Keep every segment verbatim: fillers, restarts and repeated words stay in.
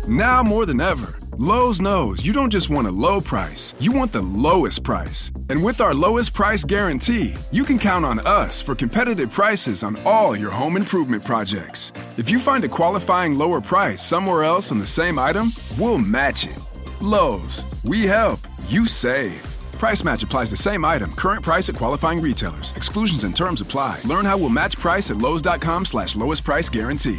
Now more than ever, Lowe's knows you don't just want a low price, you want the lowest price. And with our lowest price guarantee, you can count on us for competitive prices on all your home improvement projects. If you find a qualifying lower price somewhere else on the same item, we'll match it. Lowe's, we help, you save. Price match applies the same item. Current price at qualifying retailers. Exclusions and terms apply. Learn how we'll match price at lowes.com slash lowest price guarantee.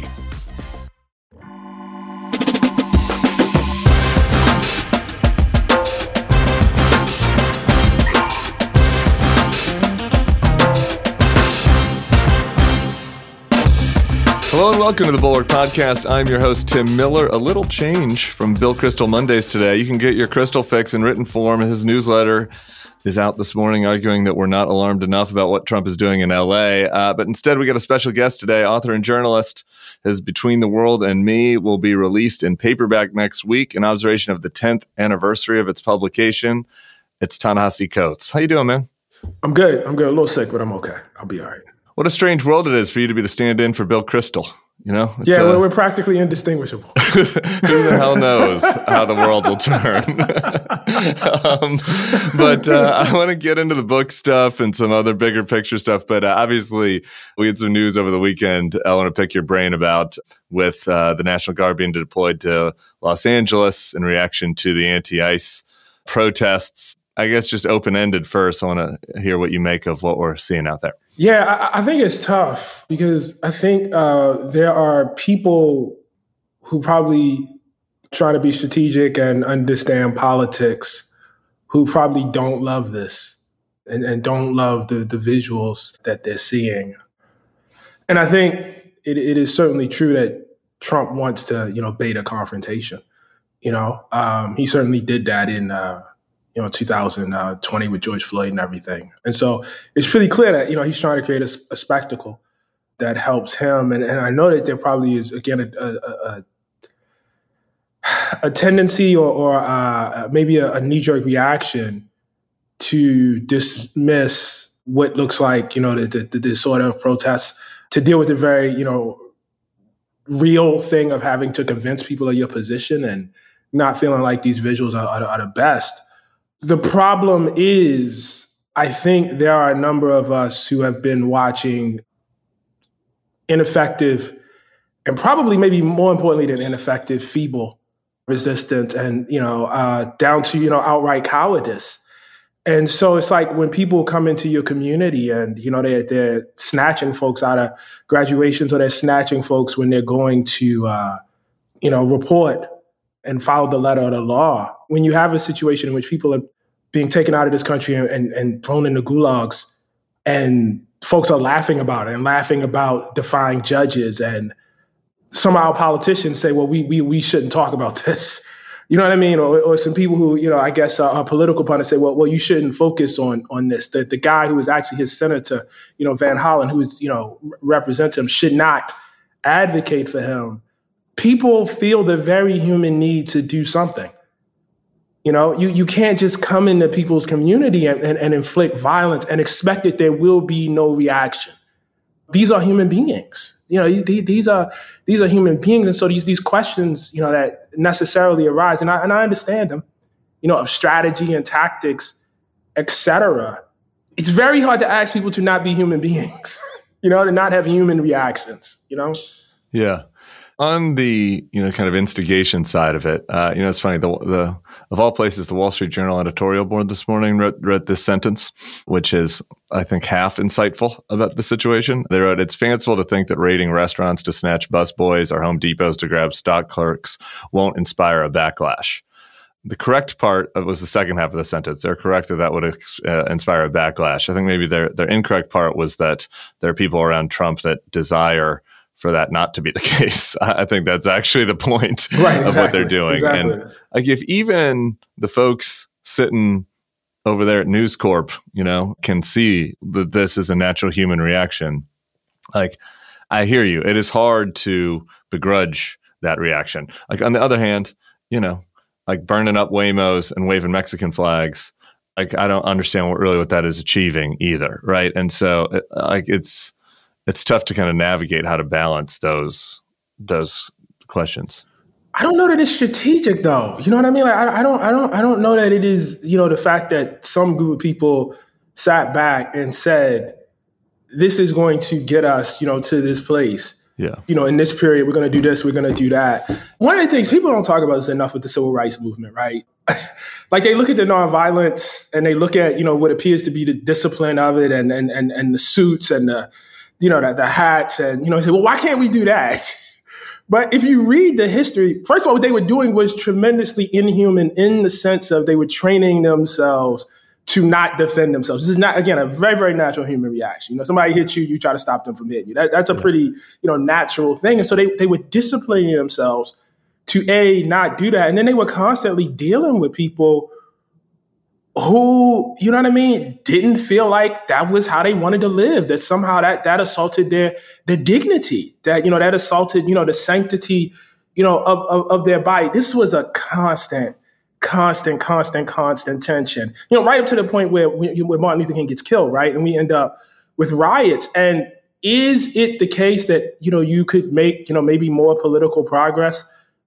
Hello and welcome to the Bulwark Podcast. I'm your host, Tim Miller. A little change from Bill Kristol Mondays today. You can get your Kristol fix in written form. His newsletter is out this morning arguing that we're not alarmed enough about what Trump is doing in L A. Uh, but instead, we got a special guest today, author and journalist. His Between the World and Me will be released in paperback next week in observation of the tenth anniversary of its publication. It's Ta-Nehisi Coates. How you doing, man? I'm good. I'm good. A little sick, but I'm okay. I'll be all right. What a strange world it is for you to be the stand-in for Bill Kristol. You know, it's yeah, a, we're practically indistinguishable. Who the hell knows how the world will turn? um, but uh, I want to get into the book stuff and some other bigger picture stuff. But uh, obviously, we had some news over the weekend I want to pick your brain about with uh, the National Guard being deployed to Los Angeles in reaction to the anti-ICE protests. I guess just open-ended first. I want to hear what you make of what we're seeing out there. Yeah, I, I think it's tough because I think uh, there are people who probably try to be strategic and understand politics who probably don't love this and, and don't love the, the visuals that they're seeing. And I think it, it is certainly true that Trump wants to, you know, bait a confrontation. You know, um, he certainly did that in uh, you know, two thousand twenty with George Floyd and everything. And so it's pretty clear that, you know, he's trying to create a, a spectacle that helps him. And, and I know that there probably is, again, a, a, a, a tendency or, or uh, maybe a, a knee-jerk reaction to dismiss what looks like, you know, the, the, the disorder of protests, to deal with the very, you know, real thing of having to convince people of your position and not feeling like these visuals are, are, are the best. The problem is, I think there are a number of us who have been watching ineffective and probably maybe more importantly than ineffective, feeble resistance and, you know, uh, down to, you know, outright cowardice. And so it's like when people come into your community and, you know, they're, they're snatching folks out of graduations or they're snatching folks when they're going to, uh, you know, report and follow the letter of the law. When you have a situation in which people are being taken out of this country and, and, and thrown into gulags and folks are laughing about it and laughing about defying judges and somehow politicians say, well, we we we shouldn't talk about this. You know what I mean? Or, or some people who, you know, I guess are, are political pundits say, well, well, you shouldn't focus on on this. The, the guy who was actually his senator, you know, Van Hollen, who is, you know, represents him, should not advocate for him. People feel the very human need to do something. You know, you, you can't just come into people's community and, and, and inflict violence and expect that there will be no reaction. These are human beings. You know, these, these are these are human beings. And so these these questions, you know, that necessarily arise, and I and I understand them, you know, of strategy and tactics, et cetera. It's very hard to ask people to not be human beings, you know, to not have human reactions, you know? Yeah. On the, you know, kind of instigation side of it, uh, you know, it's funny, the, the, of all places, the Wall Street Journal editorial board this morning wrote, wrote this sentence, which is, I think, half insightful about the situation. They wrote, it's fanciful to think that raiding restaurants to snatch busboys or Home Depots to grab stock clerks won't inspire a backlash. The correct part of, was the second half of the sentence. They're correct that that would uh, inspire a backlash. I think maybe their, their incorrect part was that there are people around Trump that desire for that not to be the case. I think that's actually the point right, of exactly, what they're doing. Exactly. And like if even the folks sitting over there at News Corp, you know, can see that this is a natural human reaction, like I hear you. It is hard to begrudge that reaction. Like on the other hand, you know, like burning up Waymos and waving Mexican flags, like I don't understand what really what that is achieving either, right? And so it, like it's It's tough to kind of navigate how to balance those those questions. I don't know that it's strategic, though. You know what I mean? Like, I, I don't, I don't, I don't know that it is. You know, the fact that some group of people sat back and said, "This is going to get us, you know, to this place." Yeah. You know, in this period, we're going to do this, we're going to do that. One of the things people don't talk about is enough with the civil rights movement, right? Like they look at the nonviolence and they look at, you know, what appears to be the discipline of it and and and, and the suits and the, you know, the, the hats and, you know, say, well, why can't we do that? But if you read the history, first of all, what they were doing was tremendously inhuman in the sense of they were training themselves to not defend themselves. This is not, again, a very, very natural human reaction. You know, somebody hits you, you try to stop them from hitting you. That, that's a pretty, you know, natural thing. And so they, they were disciplining themselves to, A, not do that. And then they were constantly dealing with people who, you know what I mean, didn't feel like that was how they wanted to live, that somehow that that assaulted their their dignity, that, you know, that assaulted, you know, the sanctity, you know, of, of, of their body. This was a constant, constant, constant, constant tension, you know, right up to the point where, where Martin Luther King gets killed, right? And we end up with riots. And is it the case that, you know, you could make, you know, maybe more political progress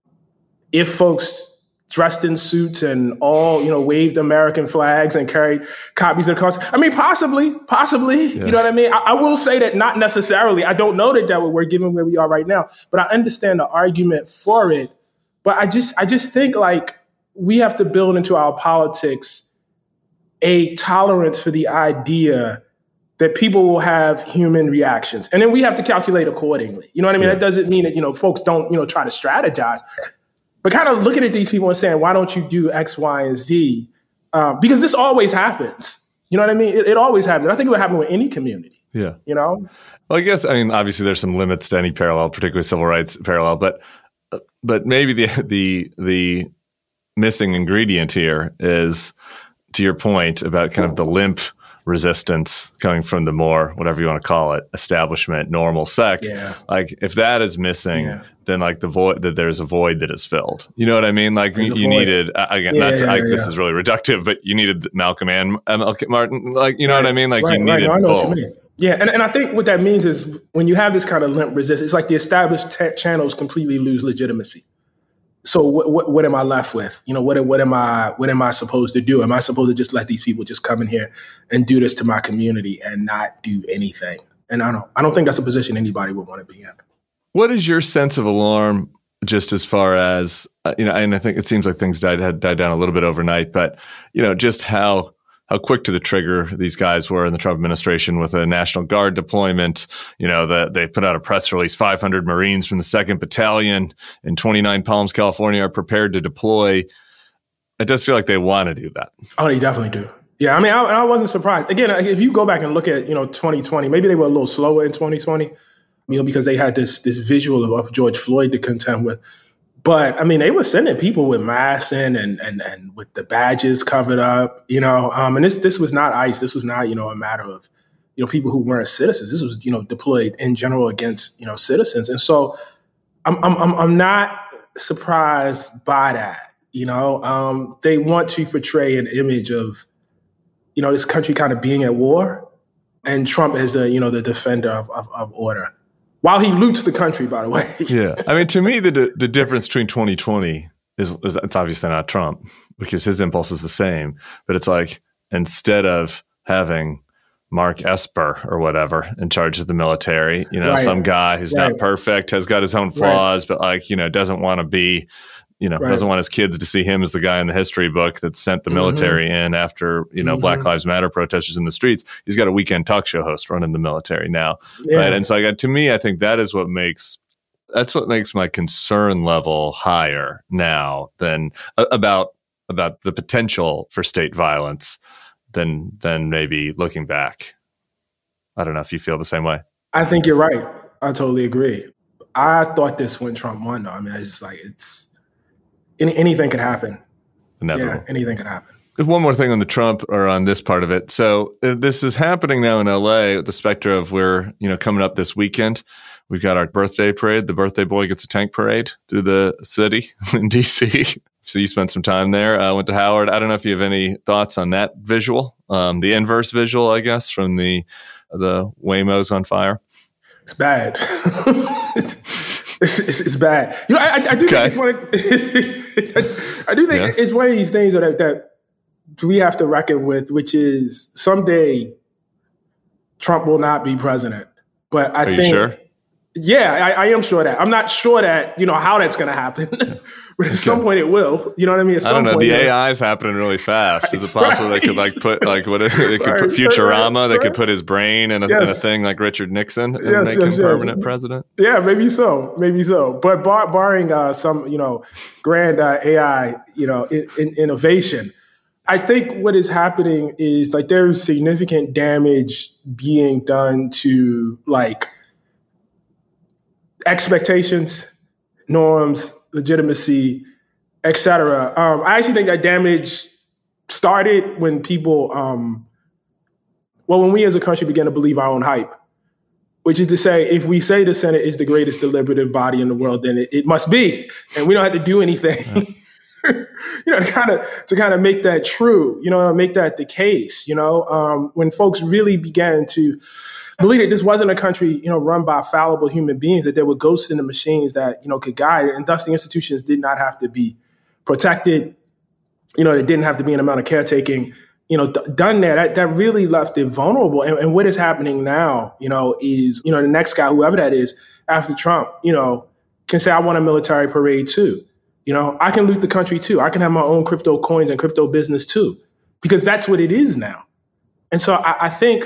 if folks dressed in suits and all, you know, waved American flags and carried copies of the Constitution? I mean, possibly, possibly, yeah. You know what I mean? I, I will say that not necessarily. I don't know that that would work given where we are right now, but I understand the argument for it. But I just, I just think like we have to build into our politics a tolerance for the idea that people will have human reactions. And then we have to calculate accordingly. You know what I mean? Yeah. That doesn't mean that, you know, folks don't, you know, try to strategize. But kind of looking at these people and saying, why don't you do X, Y, and Z? Um, because this always happens. You know what I mean? It, it always happens. I think it would happen with any community. Yeah. You know? Well, I guess, I mean, obviously there's some limits to any parallel, particularly civil rights parallel, but but maybe the the the missing ingredient here is, to your point about kind of the limp resistance coming from the more, whatever you want to call it, establishment, normal sect. Yeah. Like if that is missing, yeah. then like the void, that there's a void that is filled. You know what I mean? Like you, you needed, uh, again, yeah, not to, yeah, I, yeah. this is really reductive, but you needed Malcolm and uh, Malcolm Martin. Like, you know right. what I mean? Like right, you needed right. no, both. Yeah. And, and I think what that means is when you have this kind of limp resistance, it's like the established t- channels completely lose legitimacy. So what, what what am I left with? You know, what what am I what am I supposed to do? Am I supposed to just let these people just come in here and do this to my community and not do anything? And I don't I don't think that's a position anybody would want to be in. What is your sense of alarm, just as far as uh, you know? And I think it seems like things died had died down a little bit overnight, but you know, just how. How quick to the trigger these guys were in the Trump administration with a National Guard deployment. You know, the, they put out a press release, five hundred Marines from the second Battalion in twenty-nine Palms, California are prepared to deploy. It does feel like they want to do that. Oh, they definitely do. Yeah, I mean, I, I wasn't surprised. Again, if you go back and look at, you know, twenty twenty, maybe they were a little slower in twenty twenty, you know, because they had this this visual of, of George Floyd to contend with. But I mean, they were sending people with masks in and and and with the badges covered up, you know. Um, and this this was not ICE. This was not, you know, a matter of, you know, people who weren't citizens. This was, you know, deployed in general against, you know, citizens. And so, I'm I'm I'm not surprised by that. You know, um, they want to portray an image of, you know, this country kind of being at war, and Trump is the, you know, the defender of of, of order. While he loots the country, by the way. Yeah. I mean, to me, the the difference between twenty twenty is, is it's obviously not Trump because his impulse is the same. But it's like instead of having Mark Esper or whatever in charge of the military, you know, right. some guy who's right. not perfect, has got his own flaws, right. but like, you know, doesn't want to be, you know, right. doesn't want his kids to see him as the guy in the history book that sent the military mm-hmm. in after, you know, mm-hmm. Black Lives Matter protesters in the streets. He's got a weekend talk show host running the military now. Yeah. Right. And so I got, to me, I think that is what makes, that's what makes my concern level higher now than uh, about, about the potential for state violence than, than maybe looking back. I don't know if you feel the same way. I think you're right. I totally agree. I thought this when Trump won, though. I mean, I just like, it's, Any, anything could happen. Inevitable. Yeah, anything could happen. One more thing on the Trump or on this part of it. So uh, this is happening now in L A with the specter of we're, you know, coming up this weekend. We've got our birthday parade. The birthday boy gets a tank parade through the city in D C. So you spent some time there. I uh, went to Howard. I don't know if you have any thoughts on that visual, um, the inverse visual, I guess, from the the Waymos on fire. It's bad. It's, it's, it's bad. You know, I, I do okay. think it's one of, I do think yeah. it's one of these things that, that we have to reckon with, which is someday Trump will not be president. But I Are think, you sure? Yeah, I, I am sure that. I'm not sure that, you know, how that's going to happen. But at okay. some point it will. You know what I mean? At I some don't know. point, The A I is happening really fast. Is it possible right. they could like put like what if they could right. put Futurama? Right. They could put his brain in a, yes. in a thing like Richard Nixon and yes, make yes, him yes. permanent president? Yeah, maybe so. Maybe so. But bar, barring uh, some, you know, grand uh, A I, you know, in, in, innovation, I think what is happening is like there's significant damage being done to like expectations, norms, legitimacy, et cetera. Um, I actually think that damage started when people, um, well, when we as a country began to believe our own hype, which is to say, if we say the Senate is the greatest deliberative body in the world, then it, it must be, and we don't have to do anything, yeah. you know, to kind of to kind of make that true, you know, make that the case. You know, um, when folks really began to believe that this wasn't a country, you know, run by fallible human beings, that there were ghosts in the machines that, you know, could guide it. And thus the institutions did not have to be protected. You know, it didn't have to be an amount of caretaking, you know, d- done there. That, that really left it vulnerable. And, and what is happening now, you know, is, you know, the next guy, whoever that is, after Trump, you know, can say, I want a military parade too. You know, I can loot the country too. I can have my own crypto coins and crypto business too, because that's what it is now. And so I, I think,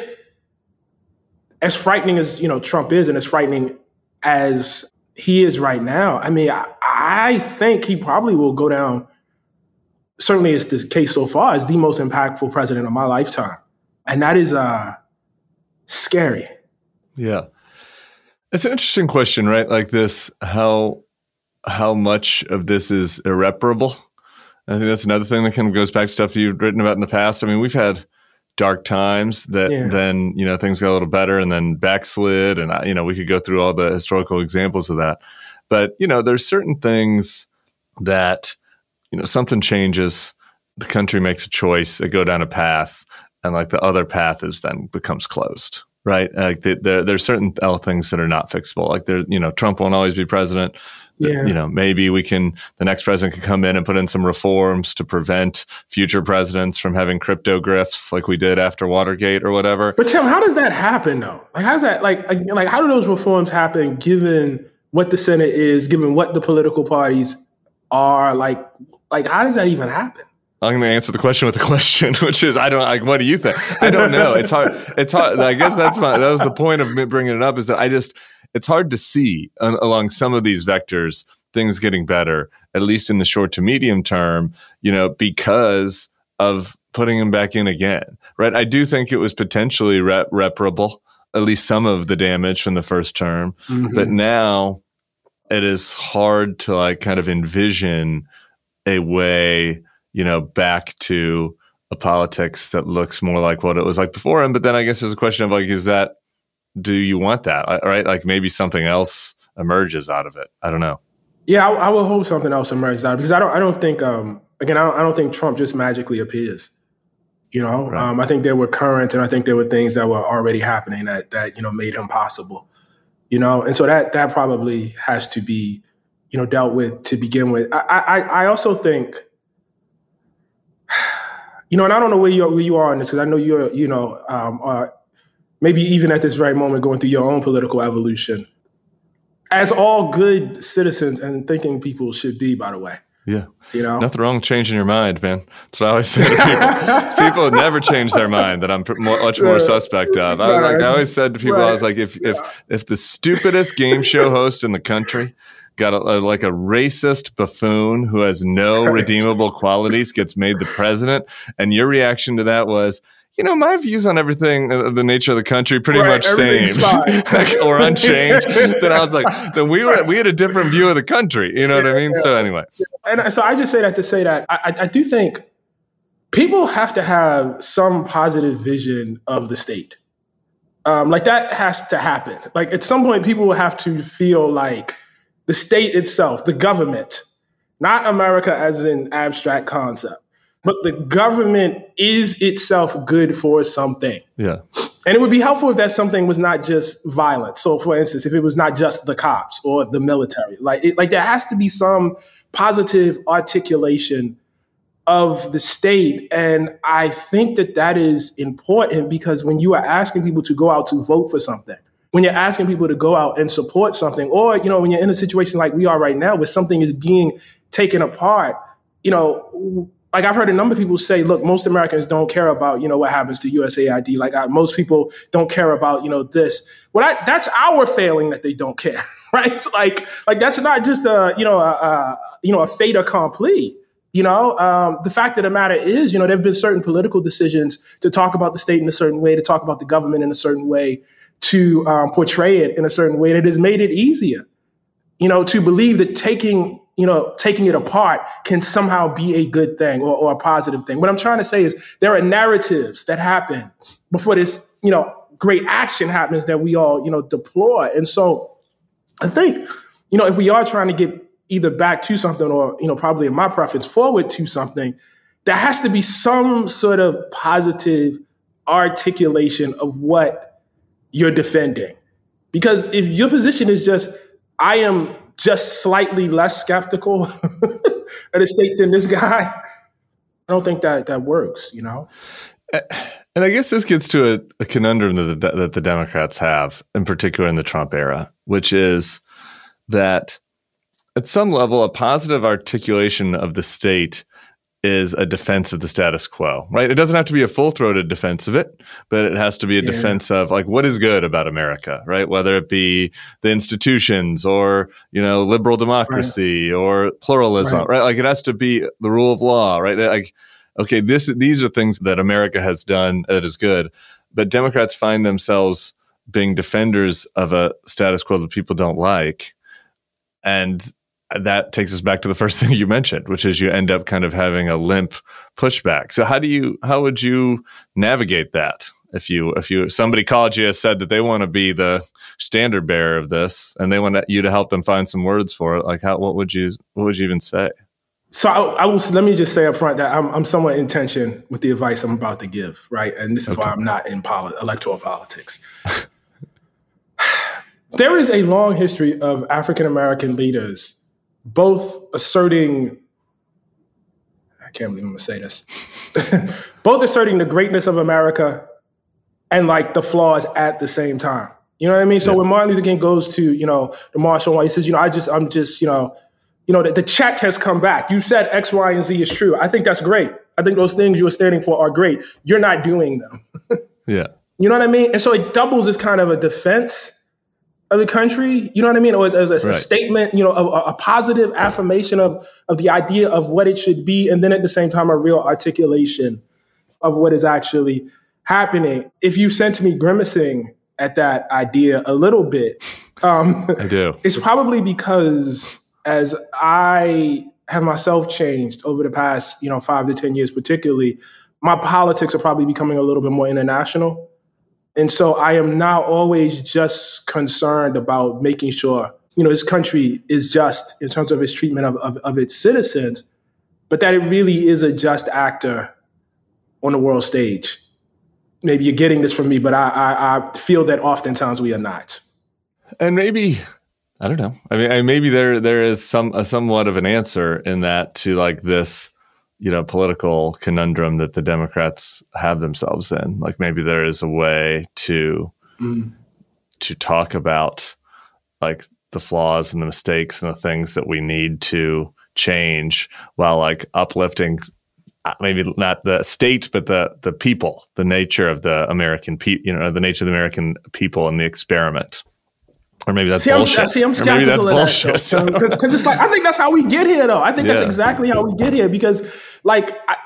as frightening as, you know, Trump is and as frightening as he is right now, I mean, I, I think he probably will go down, certainly it's the case so far, as the most impactful president of my lifetime. And that is uh, scary. Yeah. It's an interesting question, right? Like this, how how much of this is irreparable? I think that's another thing that kind of goes back to stuff that you've written about in the past. I mean, we've had dark times that yeah. then, you know, things got a little better and then backslid. And, you know, we could go through all the historical examples of that. But, you know, there's certain things that, you know, something changes, the country makes a choice, they go down a path, and like the other path is then becomes closed, right? Like the, the, there's certain things that are not fixable. Like there, you know, Trump won't always be president. Yeah. You know, maybe we can, the next president can come in and put in some reforms to prevent future presidents from having crypto grifts like we did after Watergate or whatever. But Tim, how does that happen though? Like, how does that, like, like, how do those reforms happen given what the Senate is, given what the political parties are? Like, like, how does that even happen? I'm going to answer the question with a question, which is, I don't like, what do you think? I don't know. It's hard. It's hard. I guess that's my, that was the point of me bringing it up, is that I just, it's hard to see uh, along some of these vectors, things getting better, at least in the short to medium term, you know, because of putting him back in again, right? I do think it was potentially rep- reparable, at least some of the damage from the first term. Mm-hmm. But now it is hard to like kind of envision a way, you know, back to a politics that looks more like what it was like before him. But then I guess there's a question of like, is that, do you want that? Right? Like maybe something else emerges out of it. I don't know. Yeah, I, I would hope something else emerges out of it, because I don't, I don't think, um, again, I don't, I don't think Trump just magically appears. You know, right. um, I think there were currents, and I think there were things that were already happening that, that, you know, made him possible, you know? And so that, that probably has to be, you know, dealt with to begin with. I, I, I also think, you know, and I don't know where you are, where you are in this, because I know you're, you know, um, uh, maybe even at this very moment going through your own political evolution, as all good citizens and thinking people should be, by the way. Yeah. You know, nothing wrong with changing your mind, man. That's what I always say to people. People never change their mind that I'm more, much more suspect of. I was like, I always said to people, right. I was like, if, if, if the stupidest game show host in the country got a, a, like a racist buffoon who has no redeemable qualities gets made the president, and your reaction to that was, you know, my views on everything, uh, the nature of the country, pretty right, much same like, or unchanged. Then I was like, then we were we had a different view of the country. You know yeah, what I mean? Yeah. So anyway, and so I just say that to say that I, I do think people have to have some positive vision of the state. Um, like that has to happen. Like at some point, people will have to feel like the state itself, the government, not America as an abstract concept, but the government is itself good for something. Yeah. And it would be helpful if that something was not just violence. So, for instance, if it was not just the cops or the military, like it, like there has to be some positive articulation of the state. And I think that that is important because when you are asking people to go out to vote for something, when you're asking people to go out and support something, or, you know, when you're in a situation like we are right now where something is being taken apart, you know, like I've heard a number of people say, look, most Americans don't care about, you know, what happens to U S A I D. Like I, most people don't care about, you know, this. Well, that, that's our failing that they don't care, right? Like, like that's not just a, you know, a, a you know, a fait accompli. You know, um, the fact of the matter is, you know, there have been certain political decisions to talk about the state in a certain way, to talk about the government in a certain way, to um, portray it in a certain way that has made it easier, you know, to believe that taking you know, taking it apart can somehow be a good thing or, or a positive thing. What I'm trying to say is there are narratives that happen before this, you know, great action happens that we all, you know, deploy. And so I think, you know, if we are trying to get either back to something or, you know, probably in my preference forward to something, there has to be some sort of positive articulation of what you're defending. Because if your position is just, I am just slightly less skeptical of the state than this guy, I don't think that that works, you know? And I guess this gets to a, a conundrum that the, that the Democrats have, in particular in the Trump era, which is that at some level, a positive articulation of the state is a defense of the status quo, right? It doesn't have to be a full-throated defense of it, but it has to be a yeah. defense of like what is good about America, right? Whether it be the institutions or, you know, liberal democracy right. or pluralism, right. right? Like it has to be the rule of law, right? Like, okay, this these are things that America has done that is good, but Democrats find themselves being defenders of a status quo that people don't like, and that takes us back to the first thing you mentioned, which is you end up kind of having a limp pushback. So how do you, how would you navigate that? If you, if you, somebody called you and said that they want to be the standard bearer of this and they want you to help them find some words for it, like how, what would you, what would you even say? So I, I will, let me just say up front that I'm, I'm somewhat in tension with the advice I'm about to give, right? And this is okay. why I'm not in poli- electoral politics. There is a long history of African-American leaders both asserting, I can't believe I'm gonna say this, both asserting the greatness of America and like the flaws at the same time. You know what I mean? So yeah. when Martin Luther King goes to, you know, the March on White, he says, you know, I just, I'm just, you know, you know, the, the check has come back. You said X, Y, and Z is true. I think that's great. I think those things you were standing for are great. You're not doing them. yeah. You know what I mean? And so it doubles as kind of a defense of the country, you know what I mean? Or as, as a right. statement, you know, a, a positive affirmation of, of the idea of what it should be. And then at the same time, a real articulation of what is actually happening. If you sense me grimacing at that idea a little bit, um, I do. It's probably because as I have myself changed over the past, you know, five to ten years, particularly, my politics are probably becoming a little bit more international. And so I am now always just concerned about making sure, you know, this country is just in terms of its treatment of, of, of its citizens, but that it really is a just actor on the world stage. Maybe you're getting this from me, but I, I, I feel that oftentimes we are not. And maybe, I don't know. I mean, I, maybe there there is some a somewhat of an answer in that to like this, you know, political conundrum that the Democrats have themselves in. Like maybe there is a way to mm. to talk about like the flaws and the mistakes and the things that we need to change while like uplifting maybe not the state, but the the people, the nature of the American people, you know, the nature of the American people and the experiment. Or maybe that's see, bullshit. I'm, see, I'm skeptical of that. Because so, it's like, I think that's how we get here, though. I think yeah. that's exactly how we get here. Because, like, I,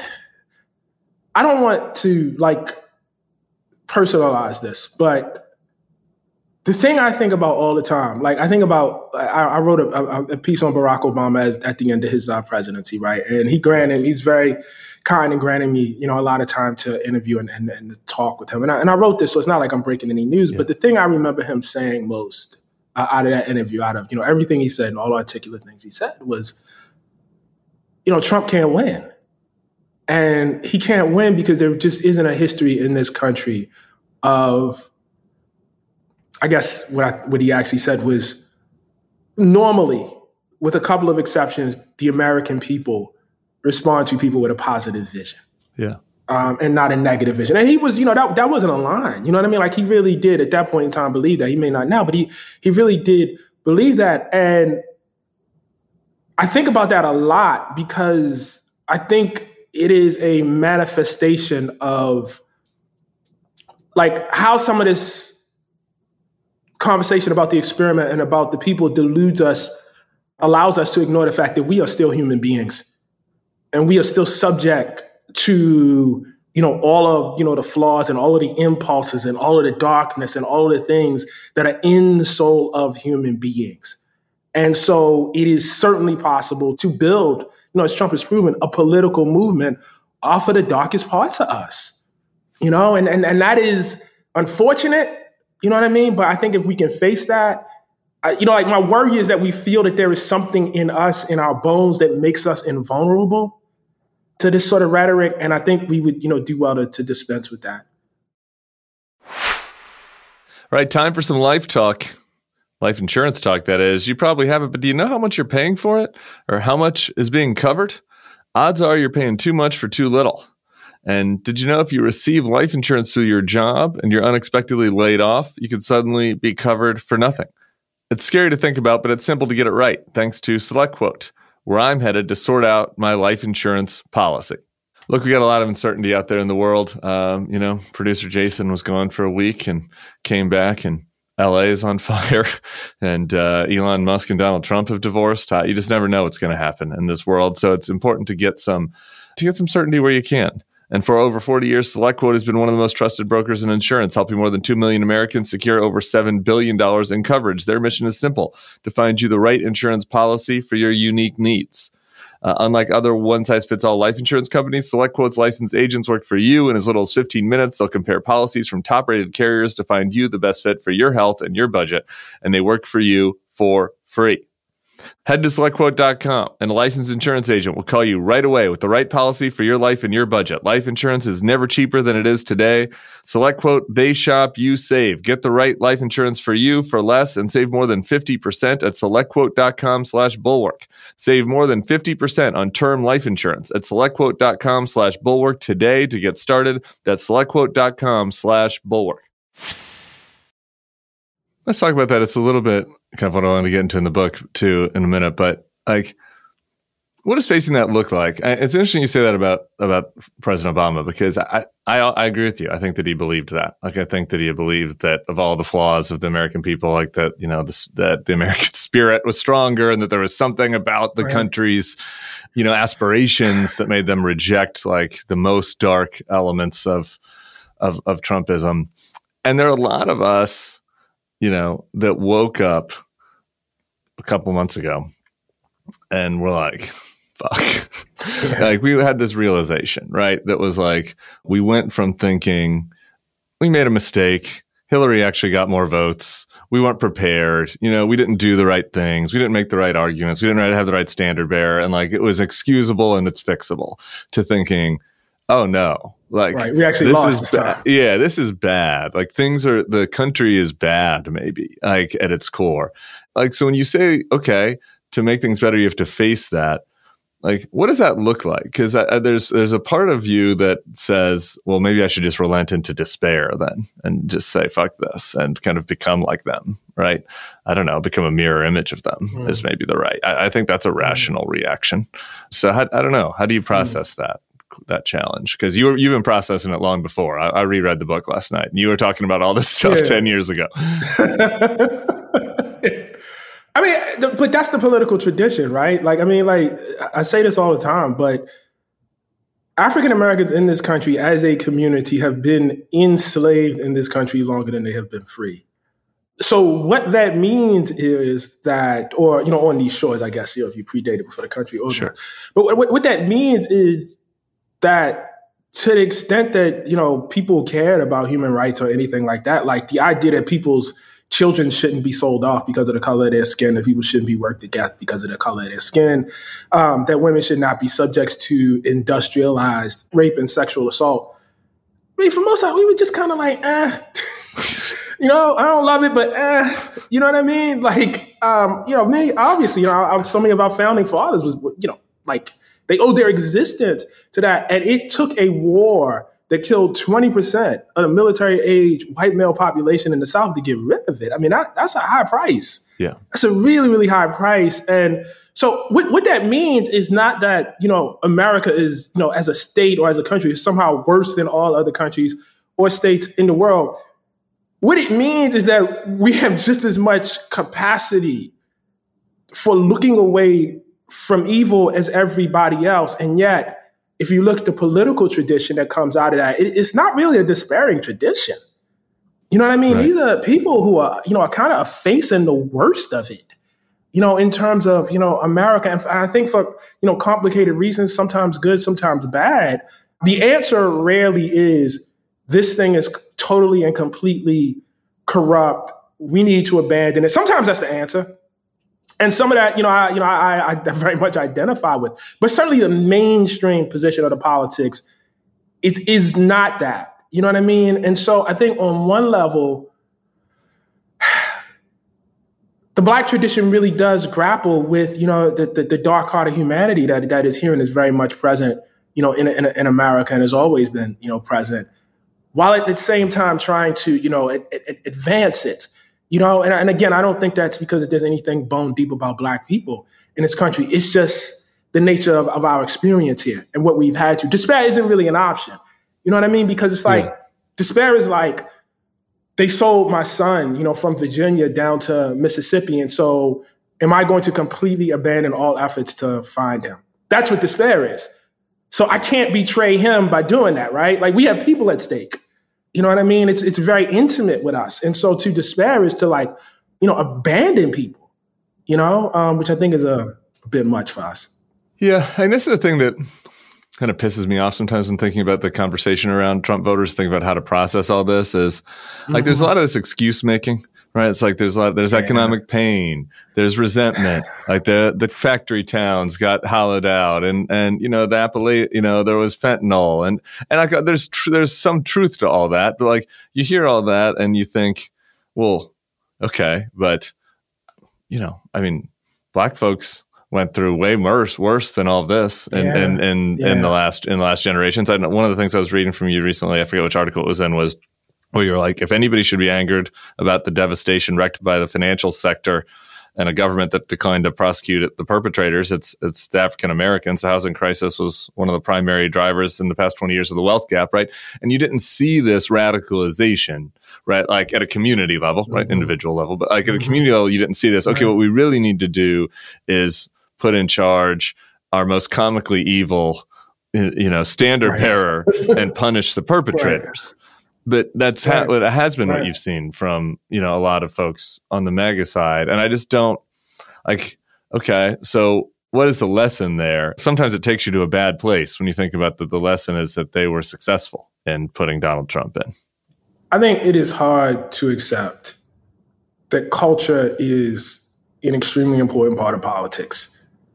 I don't want to, like, personalize this. But the thing I think about all the time, like, I think about, I, I wrote a, a, a piece on Barack Obama as, at the end of his uh, presidency, right? And he granted, he was very kind and granted me, you know, a lot of time to interview and, and, and talk with him. And I, and I wrote this, so it's not like I'm breaking any news, yeah. but the thing I remember him saying most uh, out of that interview, out of, you know, everything he said and all articulate things he said was, you know, Trump can't win. And he can't win because there just isn't a history in this country of, I guess what, I, what he actually said was, normally, with a couple of exceptions, the American people respond to people with a positive vision. Yeah. Um, and not a negative vision. And he was, you know, that that wasn't a line. You know what I mean? Like, he really did at that point in time believe that. He may not now, but he he really did believe that. And I think about that a lot because I think it is a manifestation of like how some of this conversation about the experiment and about the people deludes us, allows us to ignore the fact that we are still human beings and we are still subject to, you know, all of, you know, the flaws and all of the impulses and all of the darkness and all of the things that are in the soul of human beings. And so it is certainly possible to build, you know, as Trump has proven, a political movement off of the darkest parts of us, you know, and, and, and that is unfortunate, you know what I mean? But I think if we can face that, I, you know, like my worry is that we feel that there is something in us, in our bones that makes us invulnerable to this sort of rhetoric. And I think we would, you know, do well to, to dispense with that. All right, time for some life talk. Life insurance talk, that is. You probably have it, but do you know how much you're paying for it or how much is being covered? Odds are you're paying too much for too little. And did you know if you receive life insurance through your job and you're unexpectedly laid off, you could suddenly be covered for nothing? It's scary to think about, but it's simple to get it right, thanks to SelectQuote, where I'm headed to sort out my life insurance policy. Look, we got a lot of uncertainty out there in the world. Um, you know, producer Jason was gone for a week and came back, and L A is on fire, and uh, Elon Musk and Donald Trump have divorced. Uh, you just never know what's going to happen in this world. So it's important to get some to get some certainty where you can. And for over forty years, SelectQuote has been one of the most trusted brokers in insurance, helping more than two million Americans secure over seven billion dollars in coverage. Their mission is simple: to find you the right insurance policy for your unique needs. Uh, unlike other one-size-fits-all life insurance companies, SelectQuote's licensed agents work for you in as little as fifteen minutes. They'll compare policies from top-rated carriers to find you the best fit for your health and your budget, and they work for you for free. Head to select quote dot com, and a licensed insurance agent will call you right away with the right policy for your life and your budget. Life insurance is never cheaper than it is today. SelectQuote, they shop, you save. Get the right life insurance for you for less and save more than fifty percent at select quote dot com slash bulwark. Save more than fifty percent on term life insurance at select quote dot com slash bulwark today to get started. That's select quote dot com slash bulwark. Let's talk about that. It's a little bit kind of what I want to get into in the book too in a minute, but like, what does facing that look like? It's interesting you say that about, about President Obama, because I, I, I agree with you. I think that he believed that. Like, I think that he believed that of all the flaws of the American people, like that, you know, this, that the American spirit was stronger and that there was something about the right. country's, you know, aspirations that made them reject like the most dark elements of, of, of Trumpism. And there are a lot of us, you know, that woke up a couple months ago and we're like, fuck. Yeah. Like, we had this realization, right? That was like, we went from thinking we made a mistake. Hillary actually got more votes. We weren't prepared. You know, we didn't do the right things. We didn't make the right arguments. We didn't have the right standard bearer. And like, it was excusable and it's fixable, to thinking, oh no. Like, right. we actually this lost is ba- yeah, this is bad. Like, things are, the country is bad, maybe, like at its core. Like, so when you say, okay, to make things better, you have to face that. Like, what does that look like? Because there's there's a part of you that says, well, maybe I should just relent into despair then and just say, fuck this, and kind of become like them, right? I don't know, become a mirror image of them mm. is maybe the right. I, I think that's a rational mm. reaction. So how, I don't know. How do you process mm. that? that challenge? Because you were, you've been processing it long before. I, I reread the book last night and you were talking about all this stuff yeah. ten years ago. I mean, the, but that's the political tradition, right? Like, I mean, like, I say this all the time, but African Americans in this country as a community have been enslaved in this country longer than they have been free. So what that means is that, or, you know, on these shores, I guess, you know, if you predated before the country organized. Sure. But what, what that means is that to the extent that, you know, people cared about human rights or anything like that, like the idea that people's, children shouldn't be sold off because of the color of their skin, that people shouldn't be worked to death because of the color of their skin, um, that women should not be subject to industrialized rape and sexual assault. I mean, for most of it, we were just kind of like, eh, you know, I don't love it, but eh, you know what I mean? Like, um, you know, many, obviously, you know, I, so many of our founding fathers was, you know, like they owed their existence to that. And it took a war that killed twenty percent of the military age white male population in the South to get rid of it. I mean, that, that's a high price. Yeah. That's a really, really high price. And so what, what that means is not that, you know, America is, you know, as a state or as a country is somehow worse than all other countries or states in the world. What it means is that we have just as much capacity for looking away from evil as everybody else. And yet, if you look at the political tradition that comes out of that, it, it's not really a despairing tradition. You know what I mean? Right. These are people who are, you know, are kind of facing the worst of it, you know, in terms of, you know, America. And I think for, you know, complicated reasons, sometimes good, sometimes bad, the answer rarely is this thing is totally and completely corrupt. We need to abandon it. Sometimes that's the answer. And some of that, you know, I, you know, I, I very much identify with, but certainly the mainstream position of the politics, it is not that, you know what I mean? And so I think on one level, the Black tradition really does grapple with, you know, the, the, the dark heart of humanity that, that is here and is very much present, you know, in, in, in America and has always been, you know, present, while at the same time trying to, you know, ad, ad, advance it. You know, and, and again, I don't think that's because there's anything bone deep about Black people in this country. It's just the nature of, of our experience here and what we've had to. Despair isn't really an option. You know what I mean? Because it's like, yeah. Despair is like, they sold my son, you know, from Virginia down to Mississippi. And so am I going to completely abandon all efforts to find him? That's what despair is. So I can't betray him by doing that, right? Like we have people at stake. You know what I mean? It's it's very intimate with us. And so to despair is to like, you know, abandon people, you know, um, which I think is a, a bit much for us. Yeah. And this is the thing that kind of pisses me off sometimes when thinking about the conversation around Trump voters, thinking about how to process all this is like, mm-hmm. there's a lot of this excuse making, right? It's like, there's a lot, there's yeah. economic pain, there's resentment, like the, the factory towns got hollowed out and, and, you know, the Appalachia, you know, there was fentanyl and, and I got, there's, tr- there's some truth to all that, but like you hear all that and you think, well, okay, but you know, I mean, Black folks went through way worse, worse than all of this in, yeah. in, in, yeah. in the last, in the last generations. I know one of the things I was reading from you recently, I forget which article it was in, was where you're like, if anybody should be angered about the devastation wreaked by the financial sector and a government that declined to prosecute the perpetrators, it's it's the African Americans. The housing crisis was one of the primary drivers in the past twenty years of the wealth gap, right? And you didn't see this radicalization, right? Like at a community level, right? Mm-hmm. Individual level, but like at a community level, you didn't see this. Okay, what we really need to do is put in charge our most comically evil, you know, standard right. bearer and punish the perpetrators. Right. But that's ha- right. it has been right. what you've seen from, you know, a lot of folks on the MAGA side. And I just don't like, okay, so what is the lesson there? Sometimes it takes you to a bad place when you think about that the lesson is that they were successful in putting Donald Trump in. I think it is hard to accept that culture is an extremely important part of politics.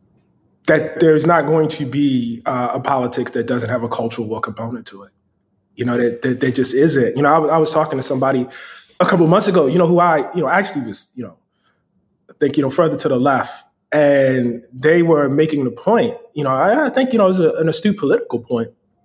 That there's not going to be uh, a politics that doesn't have a cultural component to it. You know, that, that there just isn't. You know, I, I was talking to somebody a couple of months ago, you know, who I, you know, actually was, you know, I think, you know, further to the left. And they were making the point, you know, I, I think, you know, it was a, an astute political point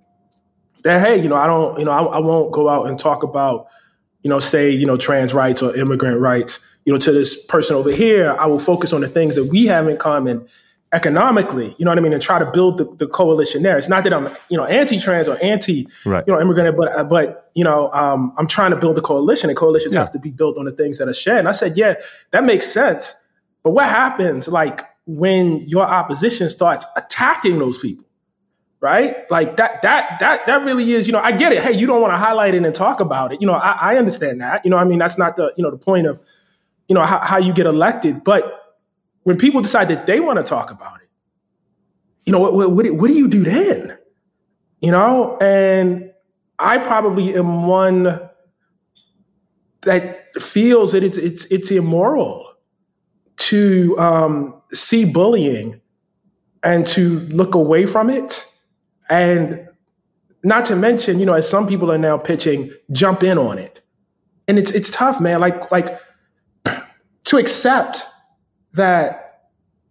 that, hey, you know, I don't, you know, I, I won't go out and talk about, you know, say, you know, trans rights or immigrant rights, you know, to this person over here. I will focus on the things that we have in common economically, you know what I mean, and try to build the, the coalition there. It's not that I'm, you know, anti-trans or anti, right. you know, immigrant, but, but you know, um, I'm trying to build a coalition, and coalitions yeah. have to be built on the things that are shared. And I said, yeah, that makes sense. But what happens, like, when your opposition starts attacking those people, right? Like that, that, that, that really is, you know, I get it. Hey, you don't want to highlight it and talk about it. You know, I, I understand that. You know, I mean, that's not the, you know, the point of, you know, how, how you get elected, but when people decide that they want to talk about it, you know, what, what, what do you do then? You know, and I probably am one, that feels that it's it's it's immoral to um, see bullying and to look away from it. And not to mention, you know, as some people are now pitching, jump in on it. And it's it's tough, man. Like, like to accept that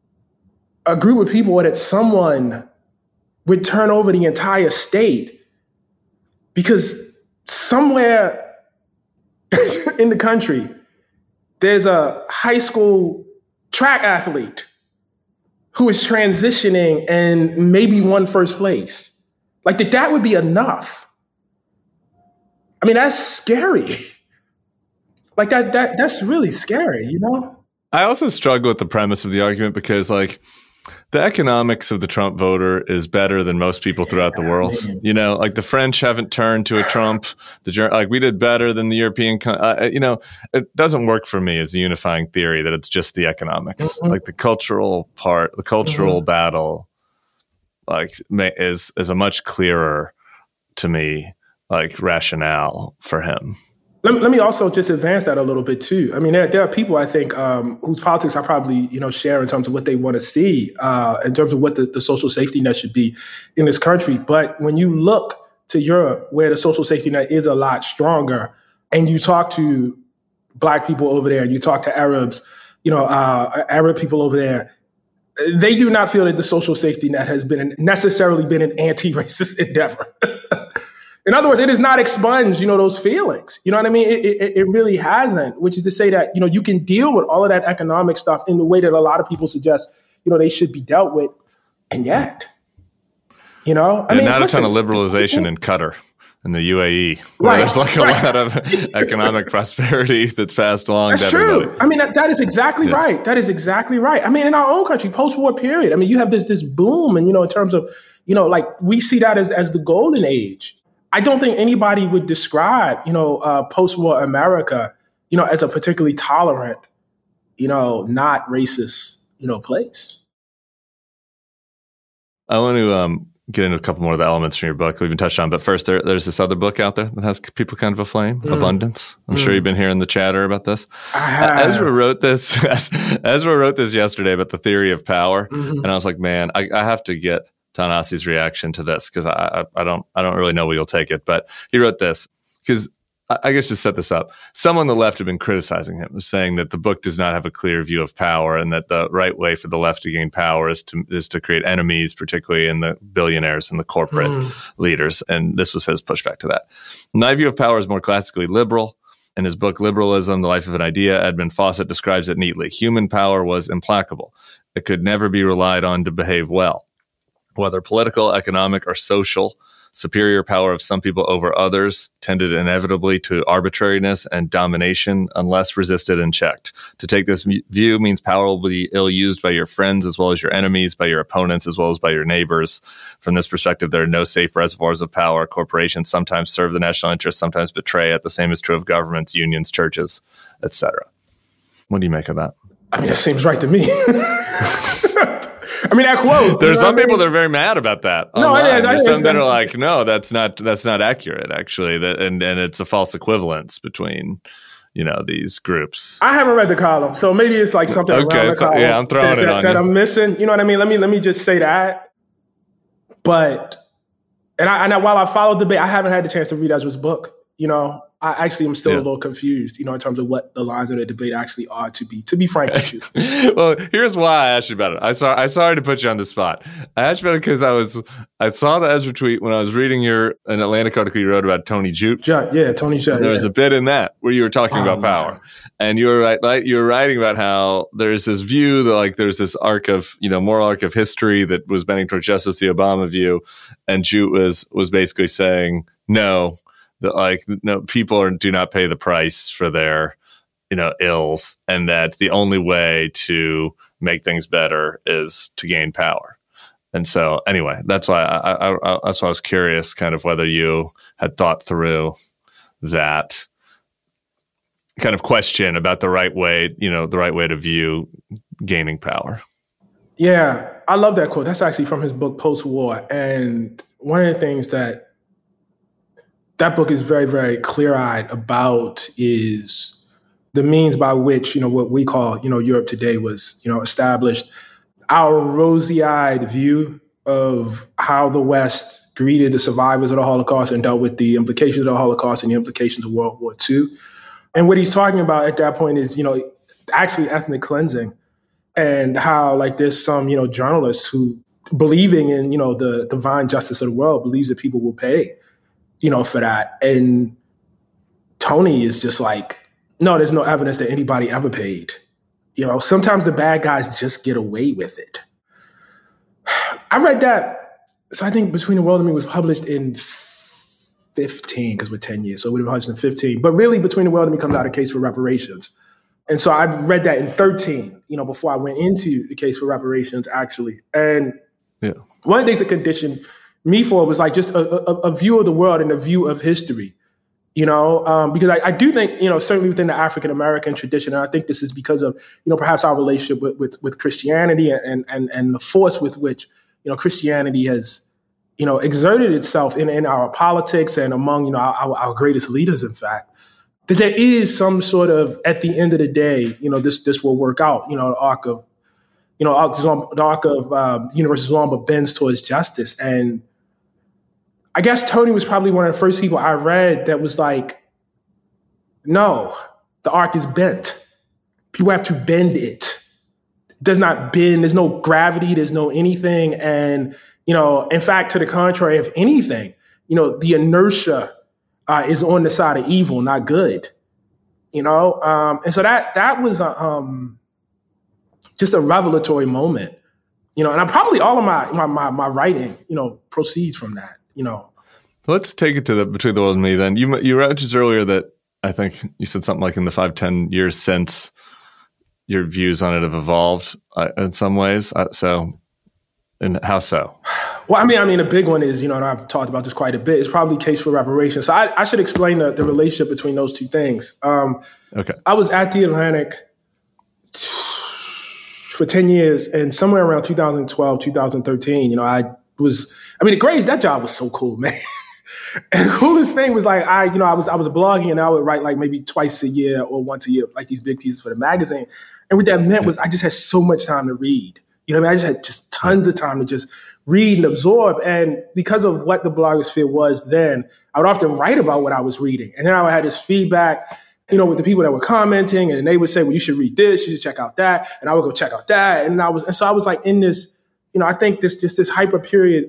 a group of people or that someone would turn over the entire state because somewhere in the country, there's a high school track athlete who is transitioning and maybe won first place. Like that, that would be enough. I mean, that's scary. Like that, that, that's really scary, you know? I also struggle with the premise of the argument because, like, the economics of the Trump voter is better than most people throughout the world. You know, like the French haven't turned to a Trump. The like we did better than the European. Uh, you know, it doesn't work for me as a unifying theory that it's just the economics. Mm-hmm. Like the cultural part, the cultural mm-hmm. battle, like is is a much clearer to me, like rationale for him. Let me, let me also just advance that a little bit too. I mean, there, there are people I think um, whose politics I probably you know share in terms of what they want to see, uh, in terms of what the, the social safety net should be in this country. But when you look to Europe, where the social safety net is a lot stronger, and you talk to Black people over there, and you talk to Arabs, you know, uh, Arab people over there, they do not feel that the social safety net has been necessarily been an anti-racist endeavor. In other words, it has not expunged, you know, those feelings. You know what I mean? It, it, it really hasn't, which is to say that, you know, you can deal with all of that economic stuff in the way that a lot of people suggest, you know, they should be dealt with. And yet, you know, I and mean, not listen, a ton of liberalization in Qatar and the U A E, where right, there's like a right. lot of economic prosperity that's passed along that's to true. everybody. I mean, that, that is exactly yeah. right. That is exactly right. I mean, in our own country, post-war period, I mean, you have this this boom. And, you know, in terms of, you know, like we see that as, as the golden age. I don't think anybody would describe, you know, uh, post-war America, you know, as a particularly tolerant, you know, not racist, you know, place. I want to um, get into a couple more of the elements from your book we've been touched on, but first, there, there's this other book out there that has people kind of aflame, mm. Abundance. I'm mm. sure you've been hearing the chatter about this. I have. Ezra wrote this. Ezra wrote this yesterday about the theory of power, mm-hmm. and I was like, man, I, I have to get Ta-Nehisi's reaction to this because I, I I don't I don't really know where you'll take it, but he wrote this because I, I guess to set this up, some on the left have been criticizing him, saying that the book does not have a clear view of power and that the right way for the left to gain power is to is to create enemies, particularly in the billionaires and the corporate mm. leaders. And this was his pushback to that. My view of power is more classically liberal. In his book, Liberalism, The Life of an Idea, Edmund Fawcett describes it neatly. Human power was implacable. It could never be relied on to behave well. Whether political, economic, or social, superior power of some people over others tended inevitably to arbitrariness and domination unless resisted and checked. To take this view means power will be ill-used by your friends as well as your enemies, by your opponents as well as by your neighbors. From this perspective, there are no safe reservoirs of power. Corporations sometimes serve the national interest, sometimes betray it. The same is true of governments, unions, churches, et cetera. What do you make of that? I mean, it seems right to me. I mean, that quote. There's some I mean? people that are very mad about that. No, I, I, There's I, some that are like, no, that's not that's not accurate, actually. That and, and it's a false equivalence between, you know, these groups. I haven't read the column, so maybe it's like something okay, around the so, column yeah, I'm throwing that, it that, on that you. I'm missing. You know what I mean? Let me let me just say that. But and I, and I, while I followed the debate, I haven't had the chance to read Ezra's book. You know, I actually am still yeah. a little confused, you know, in terms of what the lines of the debate actually are, to be to be frank with you. Well, here's why I asked you about it. I saw I sorry to put you on the spot. I asked you about it because I was I saw the Ezra tweet when I was reading your an Atlantic article you wrote about Tony Judt. Judt, yeah, Tony Judt. There yeah. was a bit in that where you were talking oh, about power, man. and you were right, like you were writing about how there's this view that like there's this arc of you know moral arc of history that was bending towards justice, the Obama view, and Judt was was basically saying no. That like no people are, do not pay the price for their you know ills, and that the only way to make things better is to gain power. And so anyway, that's why I, I, I that's why I was curious, kind of whether you had thought through that kind of question about the right way, you know, the right way to view gaining power. Yeah, I love that quote. That's actually from his book Post-War, and one of the things that that book is very, very clear-eyed about is the means by which, you know, what we call, you know, Europe today was, you know, established. Our rosy-eyed view of how the West greeted the survivors of the Holocaust and dealt with the implications of the Holocaust and the implications of World War Two. And what he's talking about at that point is, you know, actually ethnic cleansing, and how, like, there's some, you know, journalists who, believing in, you know, the divine justice of the world, believes that people will pay, you know, for that. And Tony is just like, no, there's no evidence that anybody ever paid. You know, sometimes the bad guys just get away with it. I read that. So I think Between the World and Me was published in fifteen, because we're ten years. So it would have been published in fifteen. But really, Between the World and Me comes out a case for reparations. And so I read that in thirteen, you know, before I went into the case for reparations, actually. And yeah. One of the things that conditioned me for it was like just a, a, a view of the world and a view of history, you know, um, because I, I do think, you know, certainly within the African-American tradition, and I think this is because of, you know, perhaps our relationship with, with, with Christianity and, and, and the force with which, you know, Christianity has, you know, exerted itself in, in our politics and among, you know, our, our greatest leaders, in fact, that there is some sort of, at the end of the day, you know, this this will work out, you know, the arc of, you know, the arc of um, the universe is long, but bends towards justice. And I guess Tony was probably one of the first people I read that was like, no, the arc is bent. People have to bend it. It does not bend. There's no gravity. There's no anything. And, you know, in fact, to the contrary, if anything, you know, the inertia uh, is on the side of evil, not good. You know, um, and so that that was a, um, just a revelatory moment. You know, and I probably all of my, my my my writing, you know, proceeds from that. You know, let's take it to the Between the World and Me. Then you you referenced earlier that I think you said something like in the five ten years since your views on it have evolved uh, in some ways. Uh, so, and how so? Well, I mean, I mean, a big one is, you know, and I've talked about this quite a bit. It's probably case for reparations. So I, I should explain the, the relationship between those two things. Um, okay. I was at the Atlantic for ten years, and somewhere around two thousand twelve, two thousand thirteen, you know, I was, I mean, the Graves, that job was so cool, man. And the coolest thing was like, I, you know, I was, I was blogging and I would write like maybe twice a year or once a year, like these big pieces for the magazine. And what that meant was I just had so much time to read. You know what I mean? I just had just tons of time to just read and absorb. And because of what the blogosphere was then, I would often write about what I was reading. And then I would have this feedback, you know, with the people that were commenting, and they would say, well, you should read this, you should check out that. And I would go check out that. And I was, and so I was like in this, you know, I think this, just this hyper period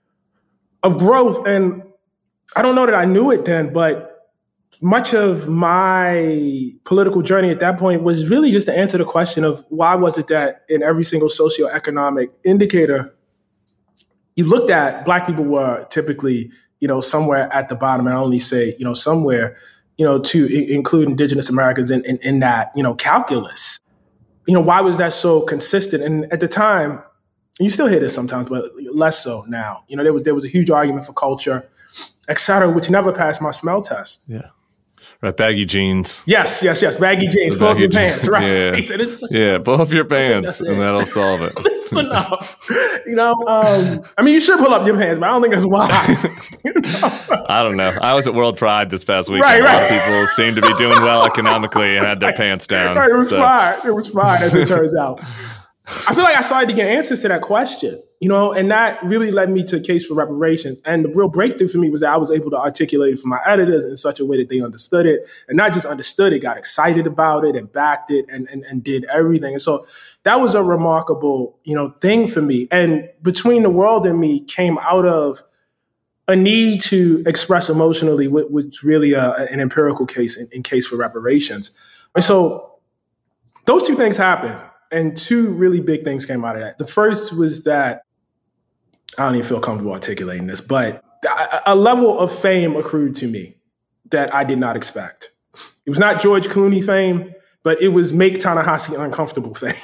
of growth. And I don't know that I knew it then, but much of my political journey at that point was really just to answer the question of why was it that in every single socioeconomic indicator you looked at, Black people were typically, you know, somewhere at the bottom, and I only say, you know, somewhere, you know, to I- include Indigenous Americans in, in, in that, you know, calculus. You know, why was that so consistent? And at the time, and you still hear this sometimes, but less so now, you know, there was there was a huge argument for culture, et cetera, which never passed my smell test. Yeah. Right, baggy jeans. Yes, yes, yes, baggy jeans. Pull up your pants, right? Yeah, just, yeah, pull up your pants, and that'll solve it. It's enough. You know, um, I mean, you should pull up your pants, but I don't think that's why. You know? I don't know. I was at World Pride this past weekend. Right, right. A lot of people seemed to be doing well economically and had their right. pants down. Right, it was so. fine. It was fine, as it turns out. I feel like I started to get answers to that question, you know, and that really led me to a case for reparations. And the real breakthrough for me was that I was able to articulate it for my editors in such a way that they understood it, and not just understood it, got excited about it and backed it and, and, and did everything. And so that was a remarkable, you know, thing for me. And Between the World and Me came out of a need to express emotionally, which was really a, an empirical case in, in case for reparations. And so those two things happened. And two really big things came out of that. The first was that, I don't even feel comfortable articulating this, but a level of fame accrued to me that I did not expect. It was not George Clooney fame, but it was make Ta-Nehisi uncomfortable fame,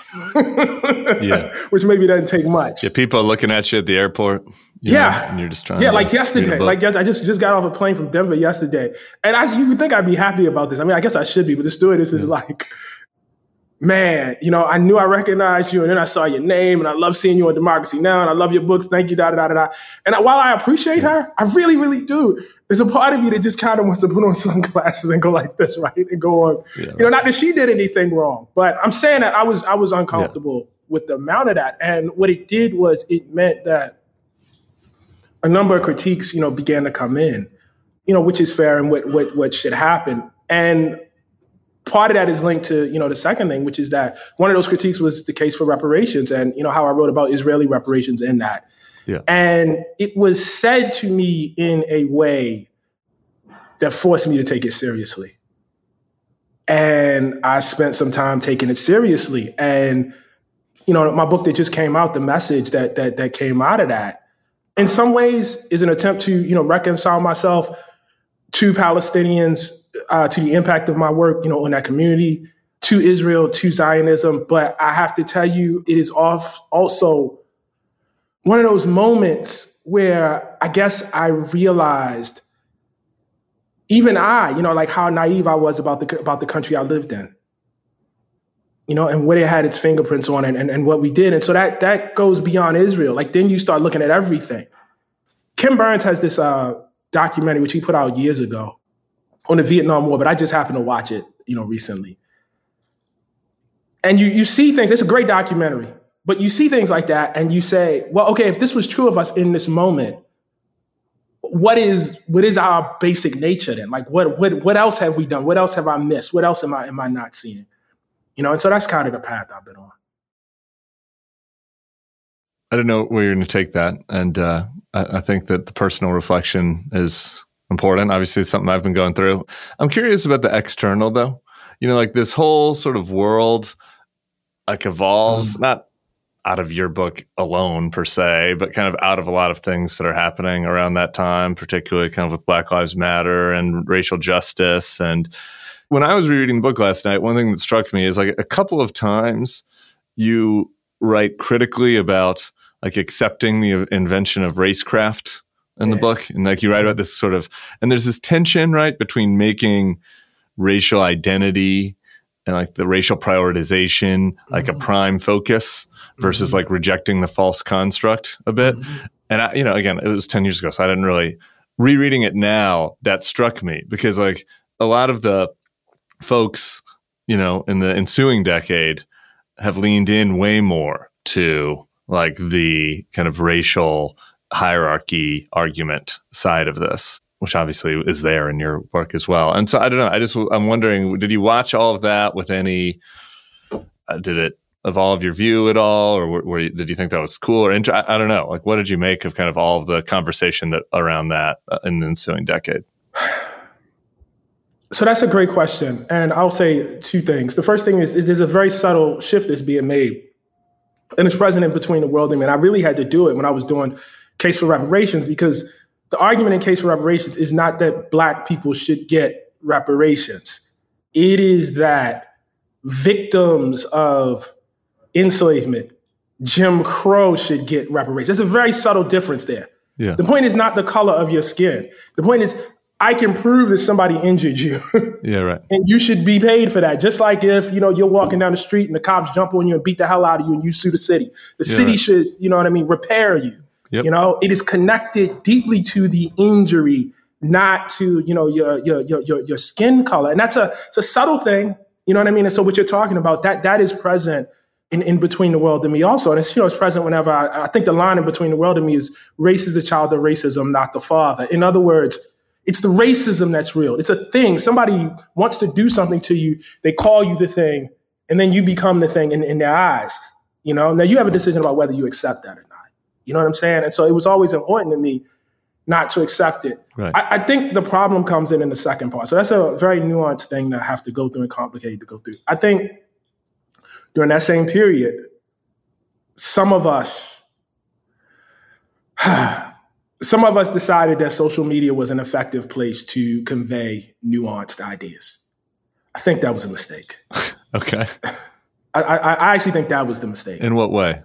yeah. Which maybe doesn't take much. Yeah, people are looking at you at the airport. You yeah. know, and you're just trying yeah, to like yesterday. Like yes, I just, just got off a plane from Denver yesterday. And I, you would think I'd be happy about this. I mean, I guess I should be, but the stewardess is yeah. like, man, you know, I knew I recognized you, and then I saw your name, and I love seeing you on Democracy Now!, and I love your books. Thank you, da da da da. And while I appreciate her, I really, really do. There's a part of me that just kind of wants to put on sunglasses and go like this, right, and go on. Yeah, right. You know, not that she did anything wrong, but I'm saying that I was I was uncomfortable yeah. with the amount of that, and what it did was it meant that a number of critiques, you know, began to come in, you know, which is fair and what what what should happen, and part of that is linked to, you know, the second thing, which is that one of those critiques was the case for reparations and, you know, how I wrote about Israeli reparations in that. Yeah. And it was said to me in a way that forced me to take it seriously. And I spent some time taking it seriously. And, you know, my book that just came out, the message that that that came out of that, in some ways is an attempt to, you know, reconcile myself to Palestinians, uh, to the impact of my work, you know, in that community, to Israel, to Zionism. But I have to tell you, it is off also one of those moments where I guess I realized, even I, you know, like how naive I was about the about the country I lived in, you know, and what it had its fingerprints on, and, and, and what we did. And so that that goes beyond Israel. Like, then you start looking at everything. Ken Burns has this uh, documentary, which he put out years ago, on the Vietnam War, but I just happened to watch it, you know, recently. And you you see things, it's a great documentary, but you see things like that and you say, well, okay, if this was true of us in this moment, what is what is our basic nature then? Like, what what what else have we done? What else have I missed? What else am I am I not seeing? You know, and so that's kind of the path I've been on. I don't know where you're going to take that. And uh, I, I think that the personal reflection is important. Obviously, it's something I've been going through. I'm curious about the external, though. You know, like this whole sort of world, like evolves, mm. not out of your book alone per se, but kind of out of a lot of things that are happening around that time, particularly kind of with Black Lives Matter and racial justice. And when I was rereading the book last night, one thing that struck me is like a couple of times you write critically about like accepting the invention of racecraft in yeah. the book. And like you write about this sort of, and there's this tension, right, between making racial identity and like the racial prioritization, like mm-hmm. a prime focus versus mm-hmm. like rejecting the false construct a bit. Mm-hmm. And I, you know, again, it was ten years ago, so I didn't really, rereading it now, that struck me because like a lot of the folks, you know, in the ensuing decade have leaned in way more to like the kind of racial hierarchy argument side of this, which obviously is there in your work as well. And so I don't know, I just, I'm wondering, did you watch all of that with any, uh, did it evolve your view at all? Or were, were you, did you think that was cool or inter- I, I don't know, like what did you make of kind of all of the conversation that around that uh, in the ensuing decade? So that's a great question. And I'll say two things. The first thing is, is there's a very subtle shift that's being made. And it's present in Between the World and Me. And I really had to do it when I was doing Case for Reparations, because the argument in Case for Reparations is not that Black people should get reparations. It is that victims of enslavement, Jim Crow, should get reparations. There's a very subtle difference there. Yeah. The point is not the color of your skin. The point is, I can prove that somebody injured you. Yeah, right. And you should be paid for that. Just like if, you know, you're walking down the street and the cops jump on you and beat the hell out of you and you sue the city. The yeah, city right. should, you know what I mean, repair you. Yep. You know, it is connected deeply to the injury, not to, you know, your your your your, your skin color. And that's a it's a subtle thing. You know what I mean? And so what you're talking about, that that is present in, in Between the World and Me also. And it's, you know, it's present whenever I, I think the line in Between the World and Me is race is the child of racism, not the father. In other words, it's the racism that's real. It's a thing. Somebody wants to do something to you. They call you the thing, and then you become the thing in, in their eyes. You know, now you have a decision about whether you accept that or not. You know what I'm saying? And so it was always important to me not to accept it. Right. I, I think the problem comes in in the second part. So that's a very nuanced thing that I have to go through and complicated to go through. I think during that same period, some of us, some of us decided that social media was an effective place to convey nuanced ideas. I think that was a mistake. Okay. I, I, I actually think that was the mistake. In what way?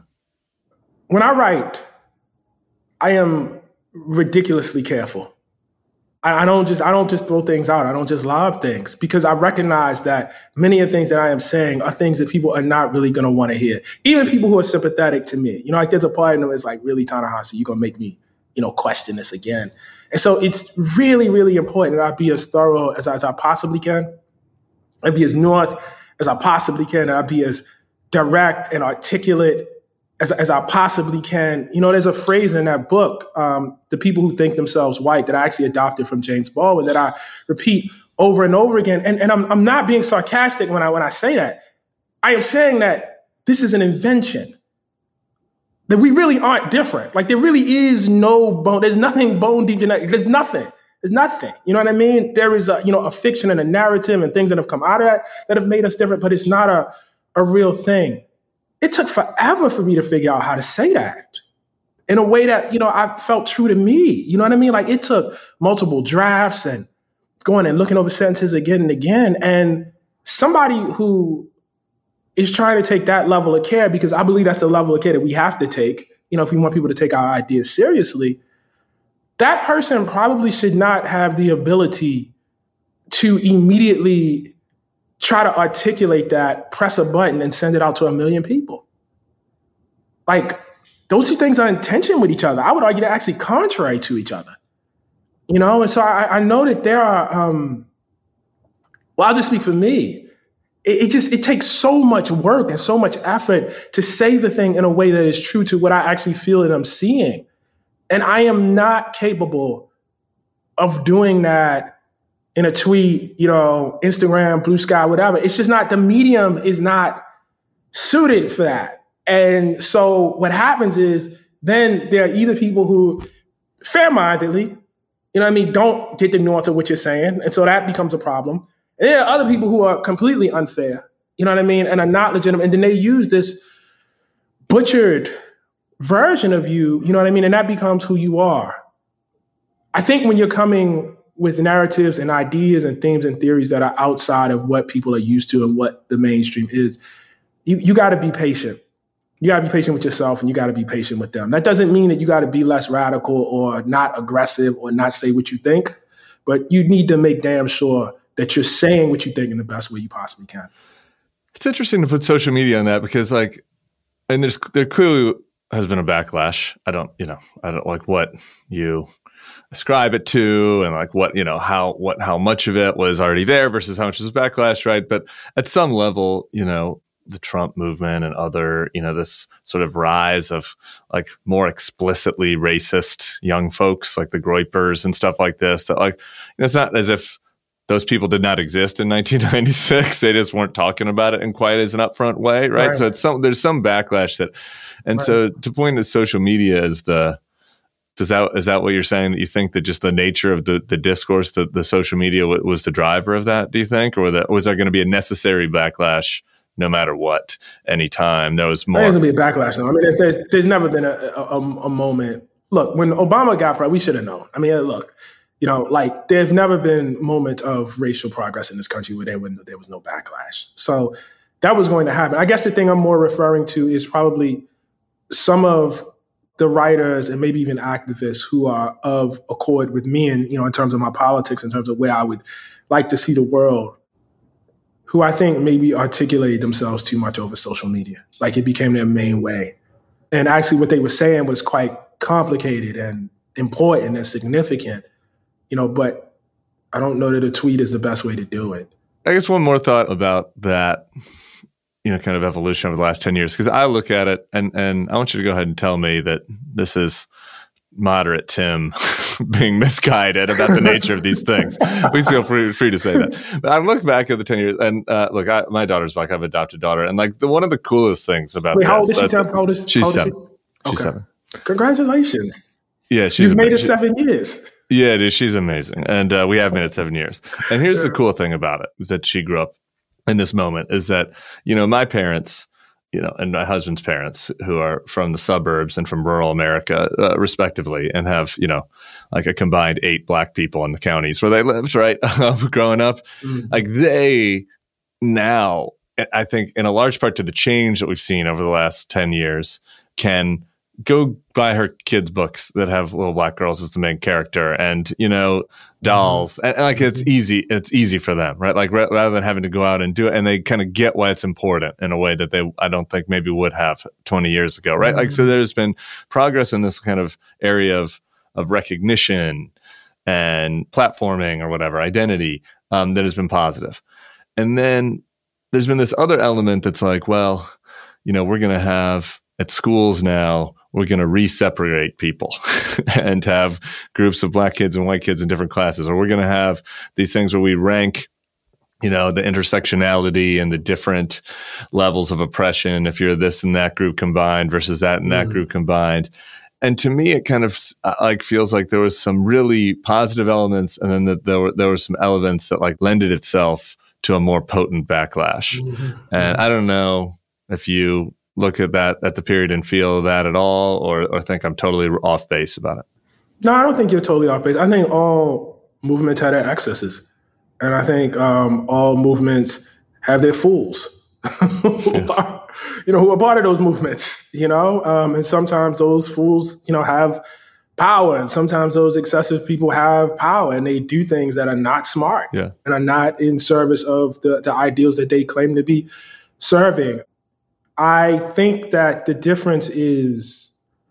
When I write, I am ridiculously careful. I, I don't just I don't just throw things out. I don't just lob things because I recognize that many of the things that I am saying are things that people are not really going to want to hear. Even people who are sympathetic to me. You know, like there's a part of them that's like, really, Ta-Nehisi, you're going to make me, you know, question this again. And so it's really, really important that I be as thorough as, as I possibly can. I be as nuanced as I possibly can. And I be as direct and articulate as, as I possibly can. You know, there's a phrase in that book, um, The People Who Think Themselves White, that I actually adopted from James Baldwin that I repeat over and over again. And, and I'm, I'm not being sarcastic when I when I say that. I am saying that this is an invention. That we really aren't different. Like there really is no bone. There's nothing bone deep genetic. There's nothing. There's nothing. You know what I mean? There is a, you know, a fiction and a narrative and things that have come out of that that have made us different, but it's not a, a real thing. It took forever for me to figure out how to say that in a way that, you know, I felt true to me. You know what I mean? Like it took multiple drafts and going and looking over sentences again and again. And somebody who is trying to take that level of care, because I believe that's the level of care that we have to take, you know, if we want people to take our ideas seriously, that person probably should not have the ability to immediately try to articulate that, press a button and send it out to a million people. Like those two things are in tension with each other. I would argue they're actually contrary to each other, you know? And so I, I know that there are, um, well, I'll just speak for me. It just, it takes so much work and so much effort to say the thing in a way that is true to what I actually feel and I'm seeing. And I am not capable of doing that in a tweet, you know, Instagram, Blue Sky, whatever. It's just not, the medium is not suited for that. And so what happens is then there are either people who fair-mindedly, you know what I mean, don't get the nuance of what you're saying. And so that becomes a problem. And there are other people who are completely unfair, you know what I mean, and are not legitimate. And then they use this butchered version of you, you know what I mean, and that becomes who you are. I think when you're coming with narratives and ideas and themes and theories that are outside of what people are used to and what the mainstream is, you, you got to be patient. You got to be patient with yourself and you got to be patient with them. That doesn't mean that you got to be less radical or not aggressive or not say what you think, but you need to make damn sure that you're saying what you think in the best way you possibly can. It's interesting to put social media on that because, like, and there's there clearly has been a backlash. I don't, you know, I don't like what you ascribe it to, and like what you know how what how much of it was already there versus how much was backlash, right? But at some level, you know, the Trump movement and other, you know, this sort of rise of like more explicitly racist young folks like the Groypers and stuff like this. That like, you know, it's not as if those people did not exist in nineteen ninety-six. They just weren't talking about it in quite as an upfront way, right? right. So it's some there's some backlash that, and right. so to point to social media as the Is that is that what you're saying? That you think that just the nature of the, the discourse, the, the social media w- was the driver of that? Do you think, or that was there going to be a necessary backlash no matter what? Anytime there was more, there's going to be a backlash. Though. I mean, there's, there's there's never been a, a a moment. Look, when Obama got president, we should have known. I mean, look, you know, like there've never been moments of racial progress in this country where there was there was no backlash. So that was going to happen. I guess the thing I'm more referring to is probably some of the writers and maybe even activists who are of accord with me and, you know, in terms of my politics, in terms of where I would like to see the world, who I think maybe articulated themselves too much over social media. Like it became their main way. And actually what they were saying was quite complicated and important and significant, you know, but I don't know that a tweet is the best way to do it. I guess one more thought about that, you know, kind of evolution over the last ten years, because I look at it and, and I want you to go ahead and tell me that this is moderate Tim being misguided about the nature of these things. Please feel free, free to say that. But I look back at the ten years and uh, look, I, my daughter's black. I have an adopted daughter. And like the, one of the coolest things about Wait, this. how old is she, Tim? How old is, she's how old seven. Is she? She's okay. seven. Congratulations. Yeah. She's You've made it she, seven years. Yeah, dude, she's amazing. And uh, we have made it seven years. And here's the cool thing about it is that she grew up in this moment is that, you know, my parents, you know, and my husband's parents who are from the suburbs and from rural America, uh, respectively, and have, you know, like a combined eight black people in the counties where they lived, right? Growing up, mm-hmm. like they now, I think in a large part to the change that we've seen over the last ten years can go buy her kids' books that have little black girls as the main character, and you know, dolls, mm-hmm. and, and like it's easy. It's easy for them, right? Like ra- rather than having to go out and do it, and they kind of get why it's important in a way that they, I don't think maybe would have twenty years ago, right? Mm-hmm. Like so, there's been progress in this kind of area of of recognition and platforming or whatever identity um, that has been positive, and then there's been this other element that's like, well, you know, we're going to have at schools now, we're going to re-separate people and have groups of black kids and white kids in different classes. Or we're going to have these things where we rank, you know, the intersectionality and the different levels of oppression. If you're this and that group combined versus that and that mm. group combined. And to me, it kind of like feels like there was some really positive elements, and then that there were there were some elements that like lended itself to a more potent backlash. Mm-hmm. And I don't know if you look at that at the period and feel that at all, or, or think I'm totally off base about it. No, I don't think you're totally off base. I think all movements have their excesses. And I think um, all movements have their fools, who are, you know, who are part of those movements, you know? Um, and sometimes those fools, you know, have power. And sometimes those excessive people have power, and they do things that are not smart yeah. and are not in service of the, the ideals that they claim to be serving. I think that the difference is,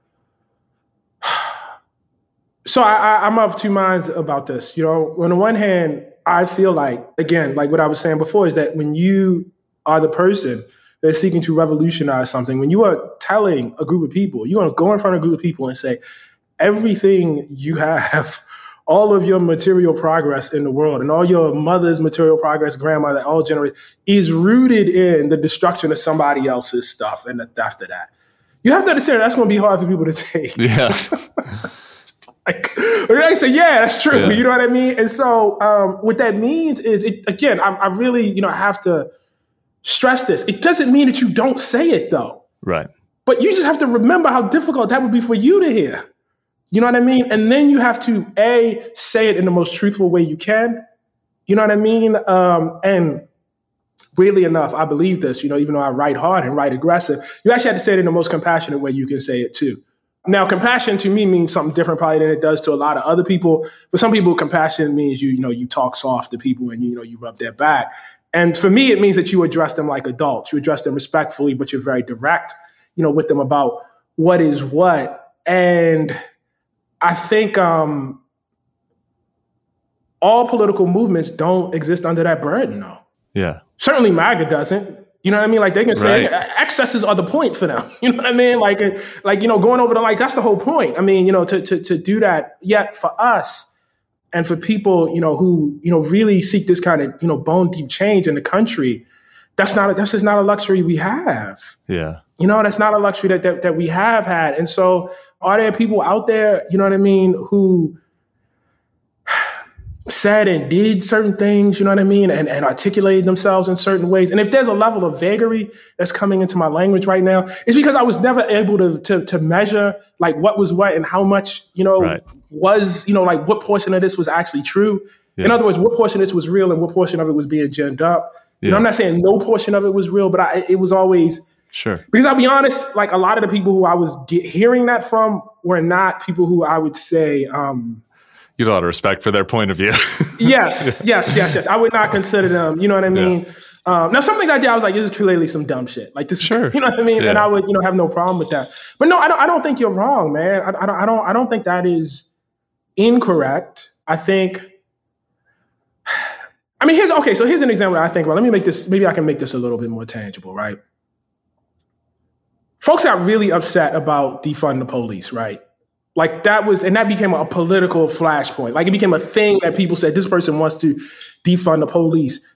so I, I, I'm of two minds about this. You know, on the one hand, I feel like, again, like what I was saying before, is that when you are the person that's seeking to revolutionize something, when you are telling a group of people, you want to go in front of a group of people and say, everything you have, all of your material progress in the world and all your mother's material progress, grandmother, all generations, is rooted in the destruction of somebody else's stuff and the theft of that. You have to understand that's going to be hard for people to take. Yeah. like, I say, yeah, that's true. Yeah. You know what I mean? And so um, what that means is, it, again, I, I really, you know, have to stress this. It doesn't mean that you don't say it, though. Right. But you just have to remember how difficult that would be for you to hear. You know what I mean? And then you have to, A, say it in the most truthful way you can. You know what I mean? Um, and weirdly enough, I believe this, you know, even though I write hard and write aggressive, you actually have to say it in the most compassionate way you can say it too. Now, compassion to me means something different probably than it does to a lot of other people. For some people, compassion means you, you know, you talk soft to people and, you know, you rub their back. And for me, it means that you address them like adults. You address them respectfully, but you're very direct, you know, with them about what is what. And I think um, all political movements don't exist under that burden, though. Yeah. Certainly MAGA doesn't. You know what I mean? Like they can say right. excesses are the point for them. You know what I mean? Like, like you know, going over the like that's the whole point. I mean, you know, to to to do that. Yet for us and for people, you know, who you know really seek this kind of you know bone deep change in the country, that's not a, that's just not a luxury we have. Yeah. You know, that's not a luxury that, that that we have had. And so are there people out there, you know what I mean, who said and did certain things, you know what I mean, and, and articulated themselves in certain ways? And if there's a level of vagary that's coming into my language right now, it's because I was never able to to, to measure like what was what and how much, you know, right. was, you know, like what portion of this was actually true. Yeah. In other words, what portion of this was real and what portion of it was being ginned up. Yeah. You know, I'm not saying no portion of it was real, but I, it was always... Sure. Because I'll be honest, like a lot of the people who I was get, hearing that from were not people who I would say... Um, you have a lot of respect for their point of view. yes, yes, yes, yes. I would not consider them, you know what I mean? Yeah. Um, now, some things I did, I was like, this is clearly some dumb shit. Like this, sure. You know what I mean? Yeah. And I would, you know, have no problem with that. But no, I don't, I don't think you're wrong, man. I, I, don't, I, don't, I don't think that is incorrect. I think... I mean, here's, okay, so here's an example that I think about. Let me make this, maybe I can make this a little bit more tangible, right? Folks got really upset about defund the police, right? Like that was, and that became a political flashpoint. Like it became a thing that people said, this person wants to defund the police.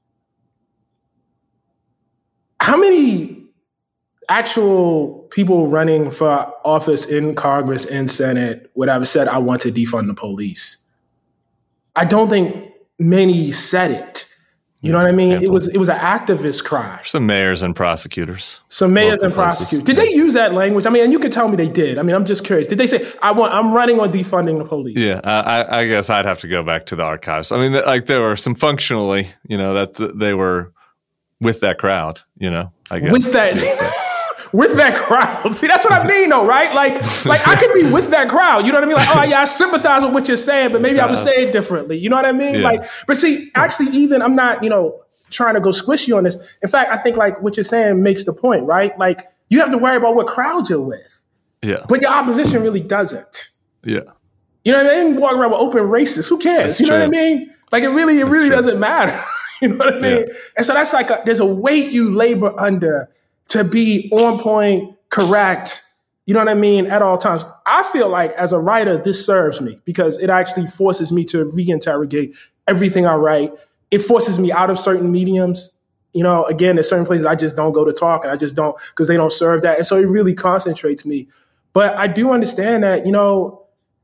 How many actual people running for office in Congress and Senate would have said, I want to defund the police? I don't think many said it. You know what I mean? Handful. It was it was an activist cry. Some mayors and prosecutors. Some mayors and prosecutors. Did they use that language? I mean, and you can tell me they did. I mean, I'm just curious. Did they say, I want, I'm running on defunding the police? Yeah, I, I guess I'd have to go back to the archives. I mean, like there were some functionally, you know, that they were with that crowd, you know, I guess. With that, with that crowd. See, that's what I mean, though, right? Like, like I could be with that crowd. You know what I mean? Like, oh yeah, I sympathize with what you're saying, but maybe yeah. I would say it differently. You know what I mean? Yeah. Like, but see, actually, even I'm not, you know, trying to go squishy on this. In fact, I think like what you're saying makes the point, right? Like, you have to worry about what crowd you're with. Yeah. But your opposition really doesn't. Yeah. You know what I mean? Walk around with open racists. Who cares? That's you know true. What I mean? Like, it really, it that's really true. Doesn't matter. You know what I mean? Yeah. And so that's like, a, there's a weight you labor under to be on point, correct, you know what I mean, at all times. I feel like as a writer, this serves me because it actually forces me to reinterrogate everything I write. It forces me out of certain mediums. You know, again, there's certain places I just don't go to talk and I just don't, because they don't serve that. And so it really concentrates me. But I do understand that, you know,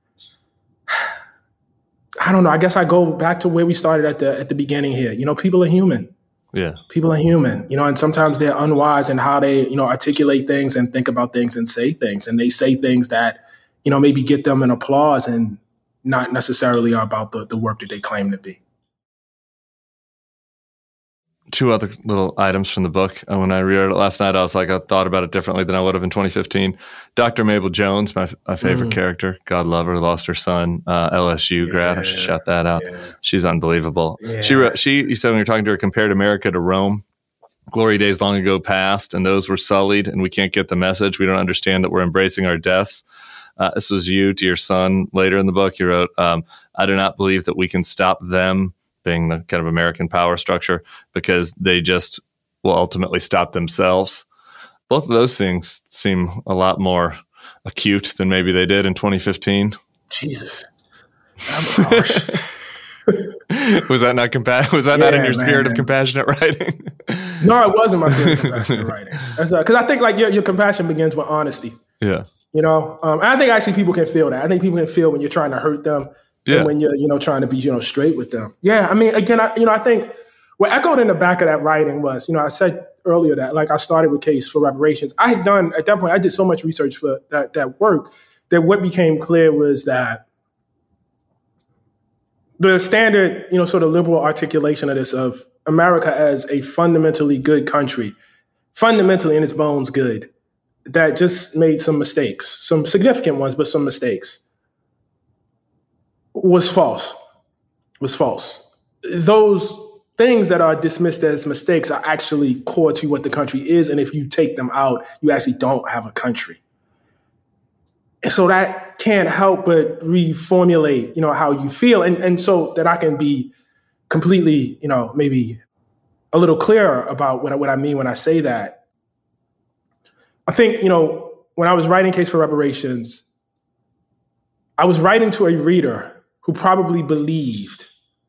I don't know. I guess I go back to where we started at the at the beginning here. You know, people are human. Yeah. People are human, you know, and sometimes they're unwise in how they, you know, articulate things and think about things and say things. And they say things that, you know, maybe get them an applause and not necessarily are about the, the work that they claim to be. Two other little items from the book. And when I read it last night, I was like, I thought about it differently than I would have in twenty fifteen. Doctor Mabel Jones, my, my favorite mm. character, God love her, lost her son, uh, L S U grad. Yeah, I should shout that out. Yeah. She's unbelievable. Yeah. She, wrote, she, you said when you were talking to her, compared America to Rome. Glory days long ago past, and those were sullied, and we can't get the message. We don't understand that we're embracing our deaths. Uh, this was you to your son later in the book. You wrote, um, I do not believe that we can stop them, being the kind of American power structure, because they just will ultimately stop themselves. Both of those things seem a lot more acute than maybe they did in twenty fifteen. Jesus. That was harsh. was that not compa- Was that yeah, not in your man, spirit man. of compassionate writing? No, it wasn't my spirit of compassionate writing. Because uh, I think like your, your compassion begins with honesty. Yeah. You know, um, and I think actually people can feel that. I think people can feel when you're trying to hurt them. Yeah. And when you're, you know, trying to be, you know, straight with them. Yeah. I mean, again, I, you know, I think what echoed in the back of that writing was, you know, I said earlier that like I started with Case for Reparations. I had done at that point, I did so much research for that, that work that what became clear was that the standard, you know, sort of liberal articulation of this of America as a fundamentally good country, fundamentally in its bones good, that just made some mistakes, some significant ones, but some mistakes. Was false, was false. Those things that are dismissed as mistakes are actually core to what the country is. And if you take them out, you actually don't have a country. And so that can't help but reformulate, you know, how you feel. And, and so that I can be completely, you know, maybe a little clearer about what I, what I mean when I say that. I think, you know, when I was writing Case for Reparations, I was writing to a reader who probably believed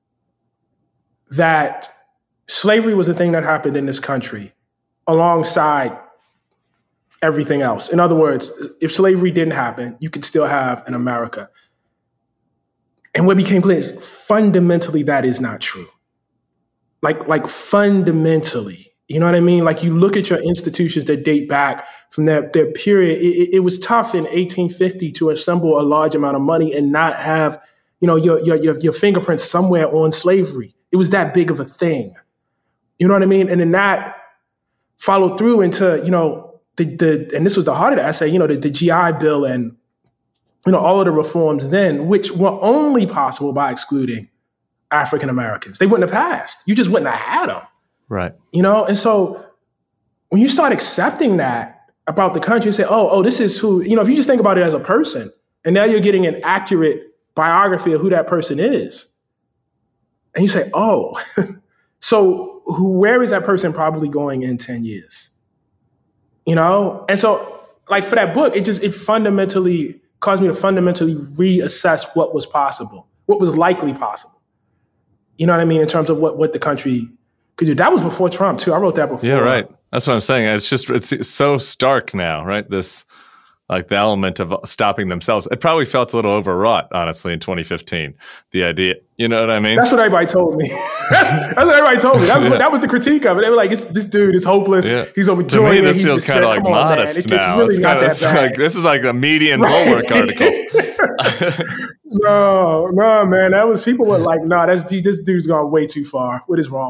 that slavery was a thing that happened in this country alongside everything else. In other words, if slavery didn't happen, you could still have an America. And what became clear is fundamentally that is not true. Like, like fundamentally, you know what I mean? Like you look at your institutions that date back from their, their period, it, it was tough in eighteen fifty to assemble a large amount of money and not have, you know, your, your, your, your fingerprints somewhere on slavery. It was that big of a thing. You know what I mean? And then that followed through into, you know, the, the and this was the heart of the essay, you know, the, the G I Bill and, you know, all of the reforms then, which were only possible by excluding African Americans. They wouldn't have passed. You just wouldn't have had them. Right. You know, and so when you start accepting that about the country, you say, oh, oh, this is who, you know, if you just think about it as a person, and now you're getting an accurate biography of who that person is. And you say, oh, so who, where is that person probably going in ten years? You know? And so like for that book, it just, it fundamentally caused me to fundamentally reassess what was possible, what was likely possible. You know what I mean? In terms of what, what the country could do. That was before Trump too. I wrote that before. Yeah, right. That's what I'm saying. It's just, it's so stark now, right? This, like the element of stopping themselves. It probably felt a little overwrought, honestly, in twenty fifteen. The idea, you know what I mean? That's what everybody told me. That's what everybody told me. That was, yeah. that was the critique of it. They were like, it's, this dude is hopeless. Yeah. He's overdoing it. To me, this feels kind of like modest it, now. Really it's not kinda, that bad. Like, this is like a median right. Bulwark article. no, no, man. That was, people were like, no, nah, that's, this dude's gone way too far. What is wrong with him?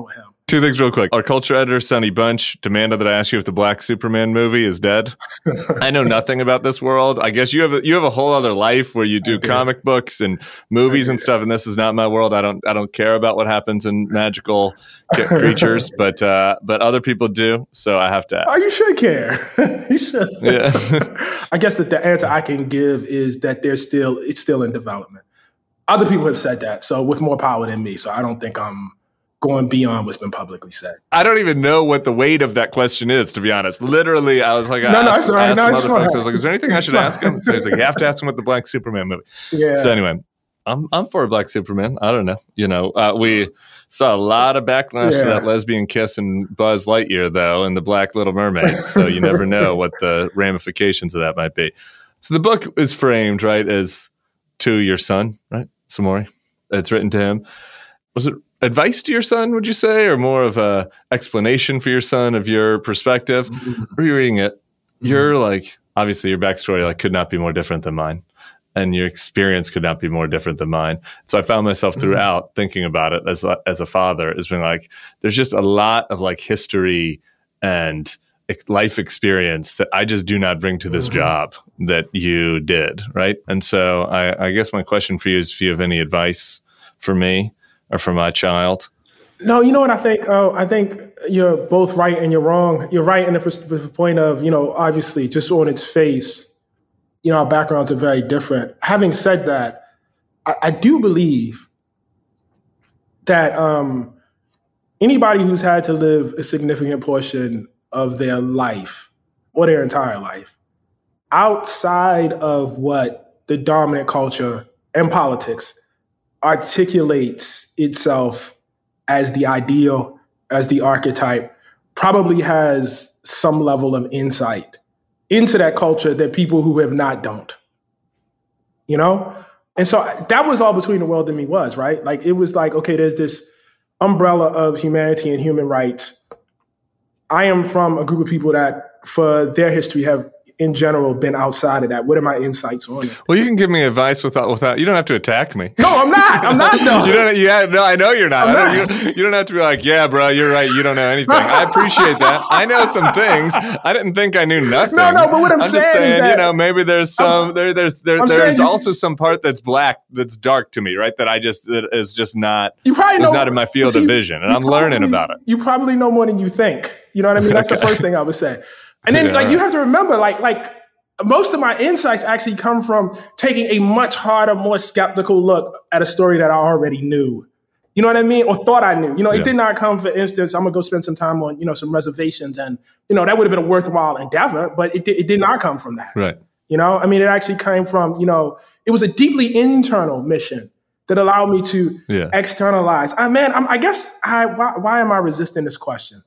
Two things real quick. Our culture editor, Sonny Bunch, demanded that I ask you if the Black Superman movie is dead. I know nothing about this world. I guess you have a, you have a whole other life where you do comic books and movies and stuff, and this is not my world. I don't I don't care about what happens in magical creatures, but uh, but other people do, so I have to ask. Oh, you should care. You should. Yeah. I guess that the answer I can give is that there's still it's still in development. Other people have said that, so with more power than me. So I don't think I'm going beyond what's been publicly said. I don't even know what the weight of that question is, to be honest. Literally, I was like, I no, no, asked, it's right. asked no, some it's other right. folks. I was like, is there anything I should ask him? So he's like, you have to ask him with the Black Superman movie. Yeah. So anyway, I'm I'm for a Black Superman. I don't know. You know, uh, we saw a lot of backlash yeah. to that lesbian kiss in Buzz Lightyear, though, and the Black Little Mermaid. So you never know what the ramifications of that might be. So the book is framed, right, as to your son, right, Samori? It's written to him. Was it advice to your son, would you say, or more of a explanation for your son of your perspective? Mm-hmm. Rereading it, mm-hmm. you're like, obviously your backstory like could not be more different than mine, and your experience could not be more different than mine. So I found myself throughout mm-hmm. thinking about it as a, as a father, as being like, there's just a lot of like history and life experience that I just do not bring to this mm-hmm. job that you did, right? And so I, I guess my question for you is if you have any advice for me or for my child. No, you know what I think? Uh, I think you're both right and you're wrong. You're right in the, pers- the point of, you know, obviously just on its face, you know, our backgrounds are very different. Having said that, I, I do believe that um, anybody who's had to live a significant portion of their life or their entire life outside of what the dominant culture and politics articulates itself as the ideal, as the archetype, probably has some level of insight into that culture that people who have not don't, you know? And so that was all Between the World and Me was, right? Like, it was like, okay, there's this umbrella of humanity and human rights. I am from a group of people that, for their history, have in general been outside of that. What are my insights on it? Well, you can give me advice without without. You don't have to attack me. No, I'm not. I'm not. No. you don't. Yeah, no, I know you're not. I'm I not. Don't, you, you don't have to be like, yeah, bro, you're right. You don't know anything. I appreciate that. I know some things. I didn't think I knew nothing. No, no. But what I'm, I'm saying, just saying, is that you know, maybe there's some. I'm, there, there's there, there's also you, some part that's black, that's dark to me, right? That I just that is just not. You probably know, is not in my field see, of vision, and I'm probably, learning about it. You probably know more than you think. You know what I mean? That's okay. The first thing I would say. And then, yeah, like, right. you have to remember, like, like. most of my insights actually come from taking a much harder, more skeptical look at a story that I already knew. You know what I mean? Or thought I knew. You know, yeah. It did not come, for instance, I'm going to go spend some time on, you know, some reservations. And, you know, that would have been a worthwhile endeavor, but it, it did not come from that. Right. You know, I mean, it actually came from, you know, it was a deeply internal mission that allowed me to yeah. externalize. I, man, I'm, I guess, I, why, why am I resisting this question?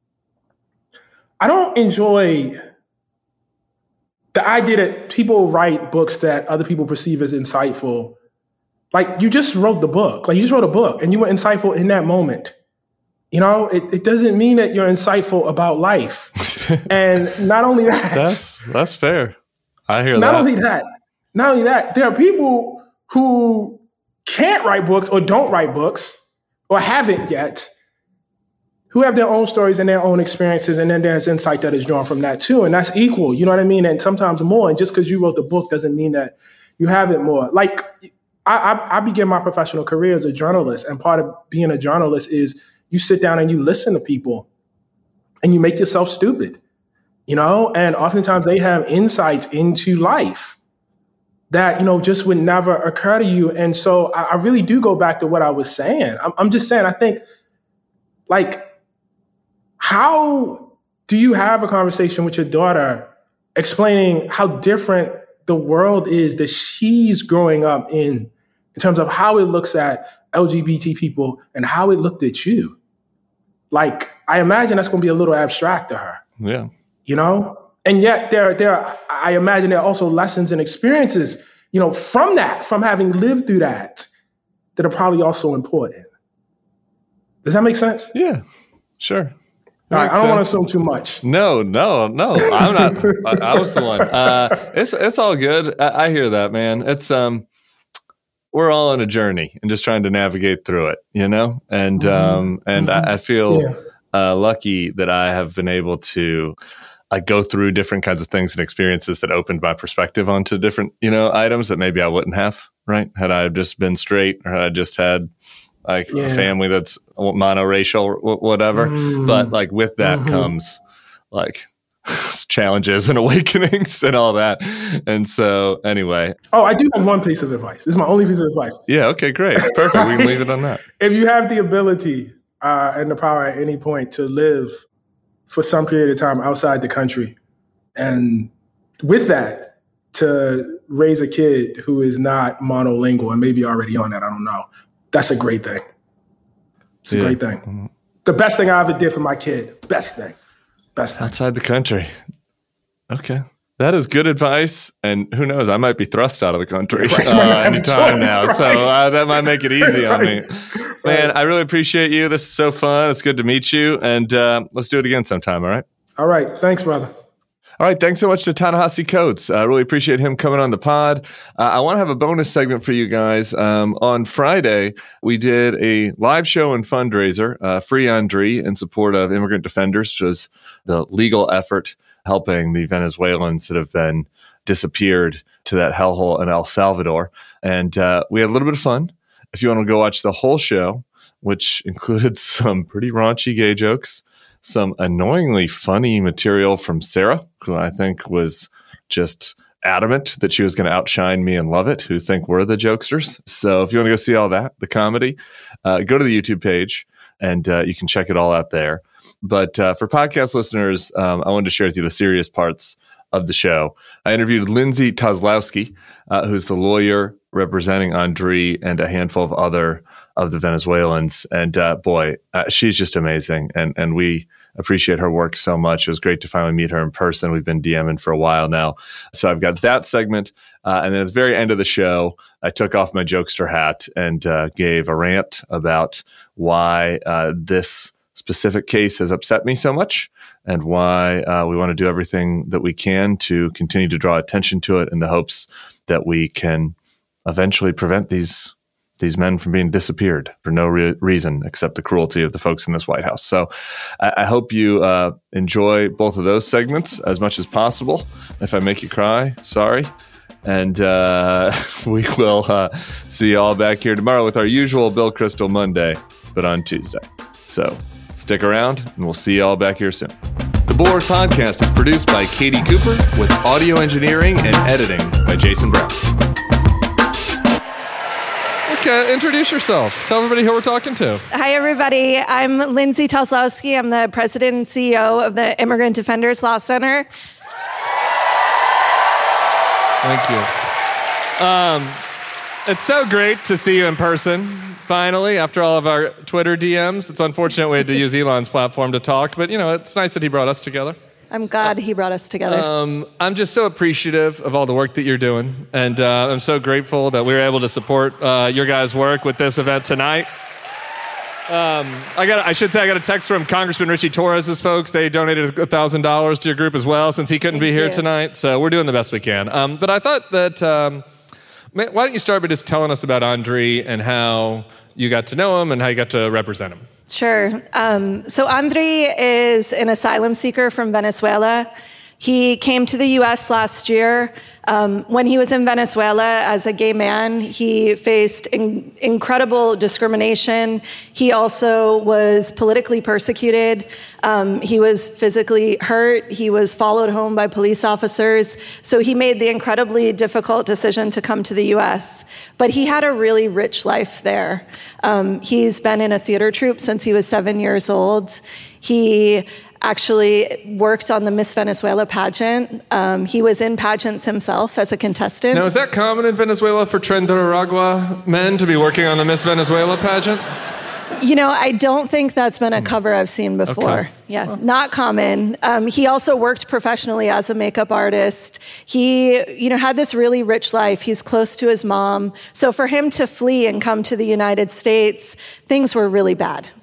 I don't enjoy the idea that people write books that other people perceive as insightful. Like, you just wrote the book. Like, you just wrote a book and you were insightful in that moment. You know, it, it doesn't mean that you're insightful about life. And not only that. That's, that's fair. I hear not that. Not only that. Not only that. There are people who can't write books or don't write books or haven't yet, who have their own stories and their own experiences, and then there's insight that is drawn from that too, and that's equal, you know what I mean? And sometimes more, and just because you wrote the book doesn't mean that you have it more. Like, I, I, I began my professional career as a journalist, and part of being a journalist is you sit down and you listen to people, and you make yourself stupid, you know? And oftentimes they have insights into life that, you know, just would never occur to you. And so I, I really do go back to what I was saying. I'm, I'm just saying, I think, like, how do you have a conversation with your daughter explaining how different the world is that she's growing up in, in terms of how it looks at L G B T people and how it looked at you? Like, I imagine that's going to be a little abstract to her. Yeah. You know? And yet there, there, I imagine there are also lessons and experiences, you know, from that, from having lived through that, that are probably also important. Does that make sense? Yeah, sure. All right, I don't want to assume too much. No, no, no. I'm not. I, I was the one. Uh, it's it's all good. I, I hear that, man. It's um, we're all on a journey and just trying to navigate through it, you know? And, Mm-hmm. um, and Mm-hmm. I, I feel Yeah. uh, lucky that I have been able to I go through different kinds of things and experiences that opened my perspective onto different, you know, items that maybe I wouldn't have, right? Had I just been straight or had I just had like Yeah. a family that's monoracial or whatever. Mm. But like with that Mhm. comes like challenges and awakenings and all that. And so anyway. Oh, I do have one piece of advice. This is my only piece of advice. Yeah. Okay, great. Perfect. We can leave it on that. If you have the ability uh, and the power at any point to live for some period of time outside the country, and with that, to raise a kid who is not monolingual and maybe already on that, I don't know. That's a great thing. It's a Yeah. great thing. The best thing I ever did for my kid. Best thing. Best thing. Outside the country. Okay. That is good advice. And who knows, I might be thrust out of the country Right. uh, Might not have a anytime choice, now. right. So uh, that might make it easy on me. Right. Man, Right. I really appreciate you. This is so fun. It's good to meet you. And uh, let's do it again sometime, all right? All right. Thanks, brother. All right. Thanks so much to Ta-Nehisi Coates. I really appreciate him coming on the pod. Uh, I want to have a bonus segment for you guys. Um, on Friday, we did a live show and fundraiser, uh, Free Andri, in support of Immigrant Defenders, which was the legal effort helping the Venezuelans that have been disappeared to that hellhole in El Salvador. And uh, we had a little bit of fun. If you want to go watch the whole show, which included some pretty raunchy gay jokes, some annoyingly funny material from Sarah, who I think was just adamant that she was going to outshine me and Lovett, who think we're the jokesters. So if you want to go see all that, the comedy, uh, go to the YouTube page and uh, you can check it all out there. But uh, for podcast listeners, um, I wanted to share with you the serious parts of the show. I interviewed Lindsay Toslowski, uh, who's the lawyer representing Andri and a handful of other of the Venezuelans. And uh, boy, uh, she's just amazing. And and we appreciate her work so much. It was great to finally meet her in person. We've been DMing for a while now. So I've got that segment. Uh, and then at the very end of the show, I took off my jokester hat and uh, gave a rant about why uh, this specific case has upset me so much and why uh, we want to do everything that we can to continue to draw attention to it in the hopes that we can eventually prevent these these men from being disappeared for no re- reason except the cruelty of the folks in this White House. So I, I hope you uh, enjoy both of those segments as much as possible. If I make you cry, sorry. And uh, we will uh, see you all back here tomorrow with our usual Bill Crystal Monday, but on Tuesday. So stick around, and we'll see you all back here soon. The Bulwark Podcast is produced by Katie Cooper with audio engineering and editing by Jason Brown. Okay, introduce yourself. Tell everybody who we're talking to. Hi, everybody. I'm Lindsay Toslowski. I'm the president and C E O of the Immigrant Defenders Law Center. Thank you. Um, it's so great to see you in person, finally, after all of our Twitter D Ms. It's unfortunate we had to use Elon's platform to talk, but, you know, it's nice that he brought us together. I'm glad he brought us together. Um, I'm just so appreciative of all the work that you're doing, and uh, I'm so grateful that we were able to support uh, your guys' work with this event tonight. Um, I got. I should say I got a text from Congressman Richie Torres's folks. They donated one thousand dollars to your group as well, since he couldn't Thank be here you. tonight. So we're doing the best we can. Um, but I thought that, um, why don't you start by just telling us about Andri and how you got to know him and how you got to represent him? Sure. Um, so Andri is an asylum seeker from Venezuela. He came to the U S last year. Um, when he was in Venezuela as a gay man, he faced in- incredible discrimination. He also was politically persecuted. Um, he was physically hurt. He was followed home by police officers. So he made the incredibly difficult decision to come to the U S. But he had a really rich life there. Um, he's been in a theater troupe since he was seven years old. He actually worked on the Miss Venezuela pageant. Um, he was in pageants himself as a contestant. Now, is that common in Venezuela for Trinidad men to be working on the Miss Venezuela pageant? You know, I don't think that's been a cover I've seen before. Okay. Yeah, not common. Um, he also worked professionally as a makeup artist. He, you know, had this really rich life. He's close to his mom. So for him to flee and come to the United States, things were really bad. Yeah.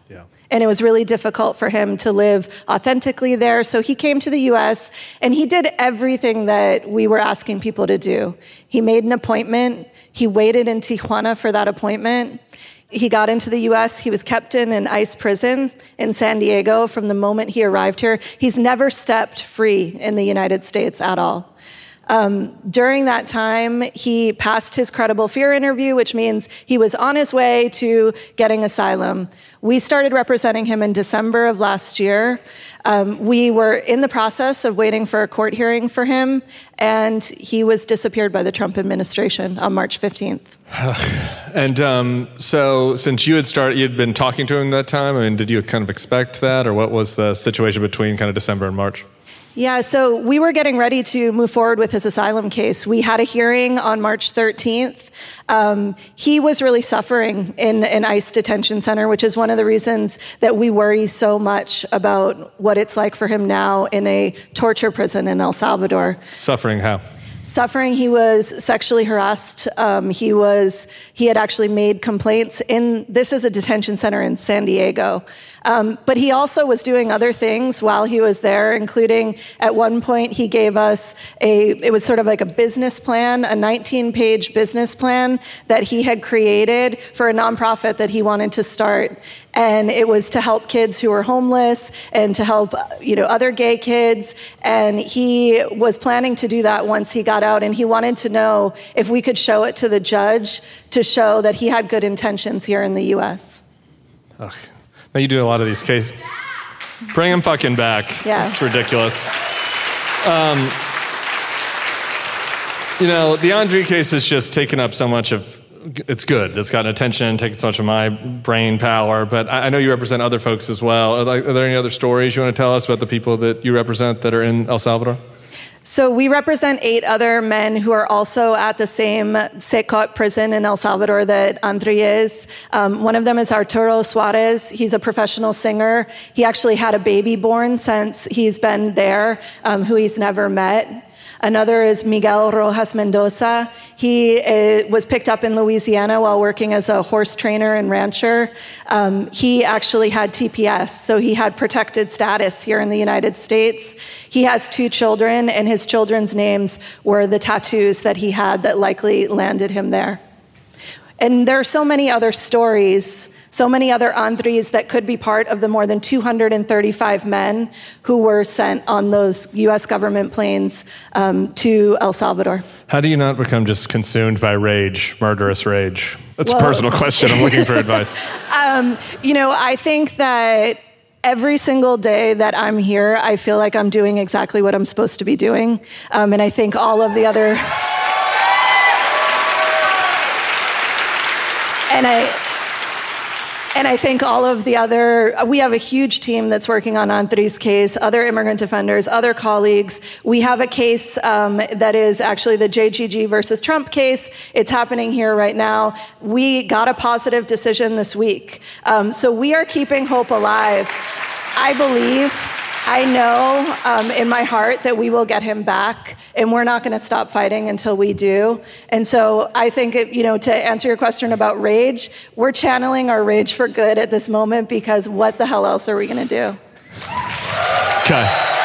And it was really difficult for him to live authentically there. So he came to the U S and he did everything that we were asking people to do. He made an appointment. He waited in Tijuana for that appointment. He got into the U S. He was kept in an ICE prison in San Diego from the moment he arrived here. He's never stepped free in the United States at all. Um, during that time, he passed his credible fear interview, which means he was on his way to getting asylum. We started representing him in December of last year. Um, we were in the process of waiting for a court hearing for him, and he was disappeared by the Trump administration on March fifteenth. And um, so since you had started, you'd been talking to him that time, I mean, did you kind of expect that, or what was the situation between kind of December and March? Yeah, so we were getting ready to move forward with his asylum case. We had a hearing on March thirteenth. Um, he was really suffering in an ICE detention center, which is one of the reasons that we worry so much about what it's like for him now in a torture prison in El Salvador. Suffering how? Suffering, he was sexually harassed. Um, he was, he had actually made complaints in, this is a detention center in San Diego. Um, but he also was doing other things while he was there, including at one point he gave us a, it was sort of like a business plan, a nineteen-page business plan that he had created for a nonprofit that he wanted to start. And it was to help kids who were homeless and to help, you know, other gay kids. And he was planning to do that once he got out. And he wanted to know if we could show it to the judge to show that he had good intentions here in the U S. Ugh. Now you do a lot of these cases. Bring him fucking back. Yeah. It's ridiculous. Um, you know, the Andre case has just taken up so much of, it's good. It's gotten attention, taken so much of my brain power, but I, I know you represent other folks as well. Are, are there any other stories you want to tell us about the people that you represent that are in El Salvador? So we represent eight other men who are also at the same SECOT prison in El Salvador that Andre is. Um, one of them is Arturo Suarez. He's a professional singer. He actually had a baby born since he's been there, um, who he's never met. Another is Miguel Rojas Mendoza. He uh, was picked up in Louisiana while working as a horse trainer and rancher. Um, he actually had T P S, so he had protected status here in the United States. He has two children, and his children's names were the tattoos that he had that likely landed him there. And there are so many other stories, so many other Andres that could be part of the more than two hundred thirty-five men who were sent on those U S government planes um, to El Salvador. How do you not become just consumed by rage, murderous rage? That's well, a personal question. I'm looking for advice. Um, you know, I think that every single day that I'm here, I feel like I'm doing exactly what I'm supposed to be doing. Um, and I think all of the other... And I, and I think all of the other, we have a huge team that's working on Andres' case, other immigrant defenders, other colleagues. We have a case um, that is actually the J G G versus Trump case. It's happening here right now. We got a positive decision this week. Um, so we are keeping hope alive. I believe, I know um, in my heart that we will get him back, and we're not going to stop fighting until we do. And so I think, it, you know, to answer your question about rage, we're channeling our rage for good at this moment, because what the hell else are we going to do? Okay.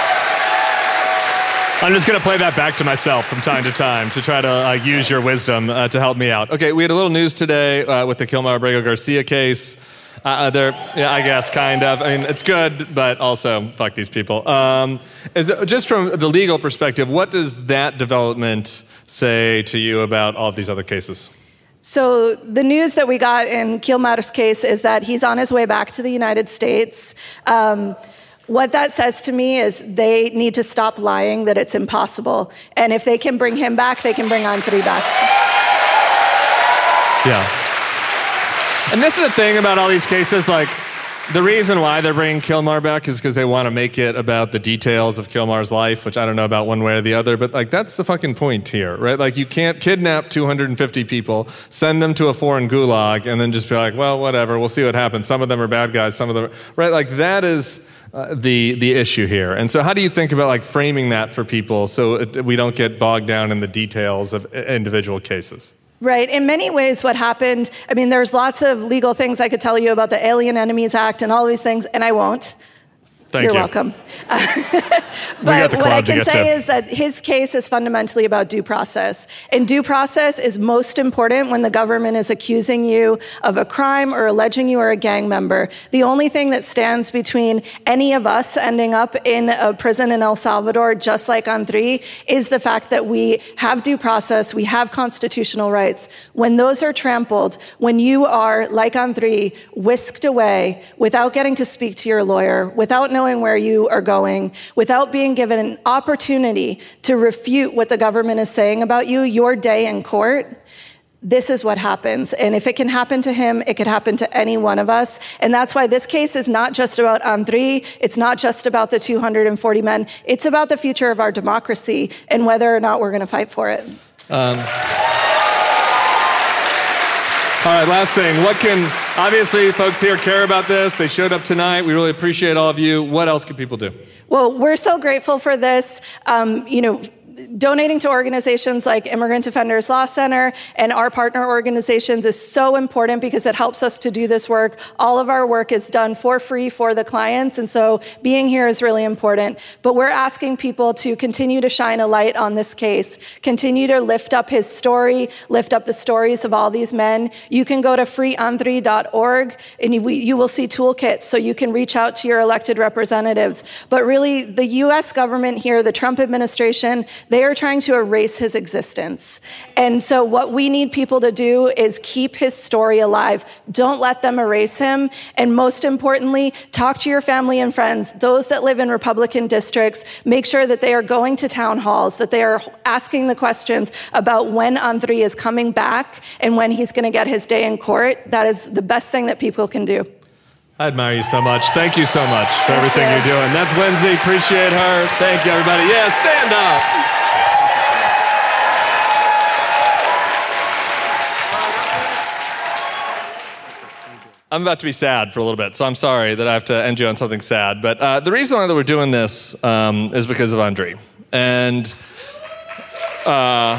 I'm just going to play that back to myself from time to time to try to uh, use your wisdom uh, to help me out. Okay, we had a little news today uh, with the Kilmar Abrego Garcia case. Uh, they're, yeah, I guess, kind of. I mean, it's good, but also, fuck these people. Um, is it, just from the legal perspective, what does that development say to you about all of these other cases? So the news that we got in Kilmar's case is that he's on his way back to the United States. Um, what that says to me is they need to stop lying that it's impossible. And if they can bring him back, they can bring Andre back. Yeah. And this is the thing about all these cases, like, the reason why they're bringing Kilmar back is because they want to make it about the details of Kilmar's life, which I don't know about one way or the other, but, like, that's the fucking point here, right? Like, you can't kidnap two hundred fifty people, send them to a foreign gulag, and then just be like, well, whatever, we'll see what happens. Some of them are bad guys, some of them, right? Like, that is uh, the the issue here. And so how do you think about, like, framing that for people so it, we don't get bogged down in the details of individual cases? Right. In many ways, what happened, I mean, there's lots of legal things I could tell you about the Alien Enemies Act and all these things, and I won't. Thank You're you. welcome. But what I can say to. is that his case is fundamentally about due process. And due process is most important when the government is accusing you of a crime or alleging you are a gang member. The only thing that stands between any of us ending up in a prison in El Salvador, just like André, is the fact that we have due process, we have constitutional rights. When those are trampled, when you are, like André, whisked away without getting to speak to your lawyer, without knowing where you are going, without being given an opportunity to refute what the government is saying about you, your day in court, this is what happens. And if it can happen to him, it could happen to any one of us. And that's why this case is not just about André. It's not just about the two hundred forty men. It's about the future of our democracy and whether or not we're going to fight for it. Um. All right, last thing. What can, obviously, folks here care about this. They showed up tonight. We really appreciate all of you. What else can people do? Well, we're so grateful for this. Um, you know, donating to organizations like Immigrant Defenders Law Center and our partner organizations is so important because it helps us to do this work. All of our work is done for free for the clients, and so being here is really important. But we're asking people to continue to shine a light on this case, continue to lift up his story, lift up the stories of all these men. You can go to free andre dot org and you, you will see toolkits so you can reach out to your elected representatives. But really, the U S government here, the Trump administration, they are trying to erase his existence. And so what we need people to do is keep his story alive. Don't let them erase him. And most importantly, talk to your family and friends, those that live in Republican districts. Make sure that they are going to town halls, that they are asking the questions about when André is coming back and when he's going to get his day in court. That is the best thing that people can do. I admire you so much. Thank you so much for everything you're doing. That's Lindsay. Appreciate her. Thank you, everybody. Yeah, stand up. I'm about to be sad for a little bit, so I'm sorry that I have to end you on something sad. But uh, the reason why that we're doing this um, is because of André. And uh,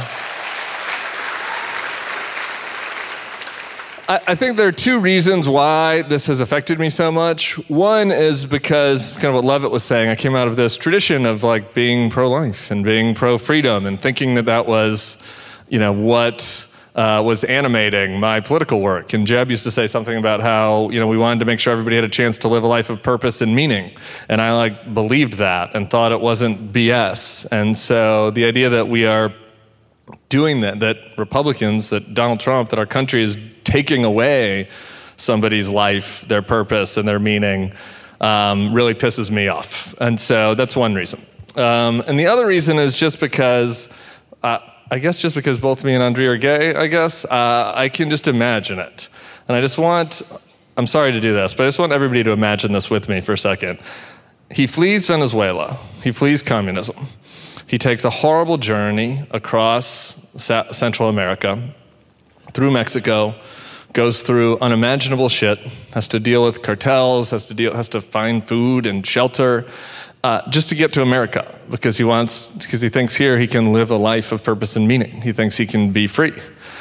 I, I think there are two reasons why this has affected me so much. One is because, kind of what Levitt was saying, I came out of this tradition of like being pro-life and being pro-freedom and thinking that that was, you know, what... Uh, was animating my political work. And Jeb used to say something about how, you know, we wanted to make sure everybody had a chance to live a life of purpose and meaning. And I like believed that and thought it wasn't B S. And so the idea that we are doing that, that Republicans, that Donald Trump, that our country is taking away somebody's life, their purpose and their meaning, um, really pisses me off. And so that's one reason. Um, and the other reason is just because uh, I guess just because both me and André are gay, I guess, uh, I can just imagine it. And I just want, I'm sorry to do this, but I just want everybody to imagine this with me for a second. He flees Venezuela. He flees communism. He takes a horrible journey across Sa- Central America, through Mexico, goes through unimaginable shit, has to deal with cartels, has to deal, has to find food and shelter, Uh, just to get to America, because he wants, because he thinks here he can live a life of purpose and meaning. He thinks he can be free.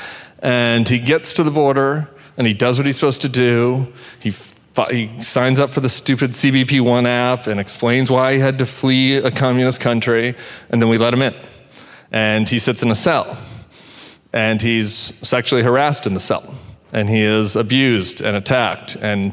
And he gets to the border, and he does what he's supposed to do. He fi- he signs up for the stupid C B P one app and explains why he had to flee a communist country, and then we let him in. And he sits in a cell, and he's sexually harassed in the cell, and he is abused and attacked, and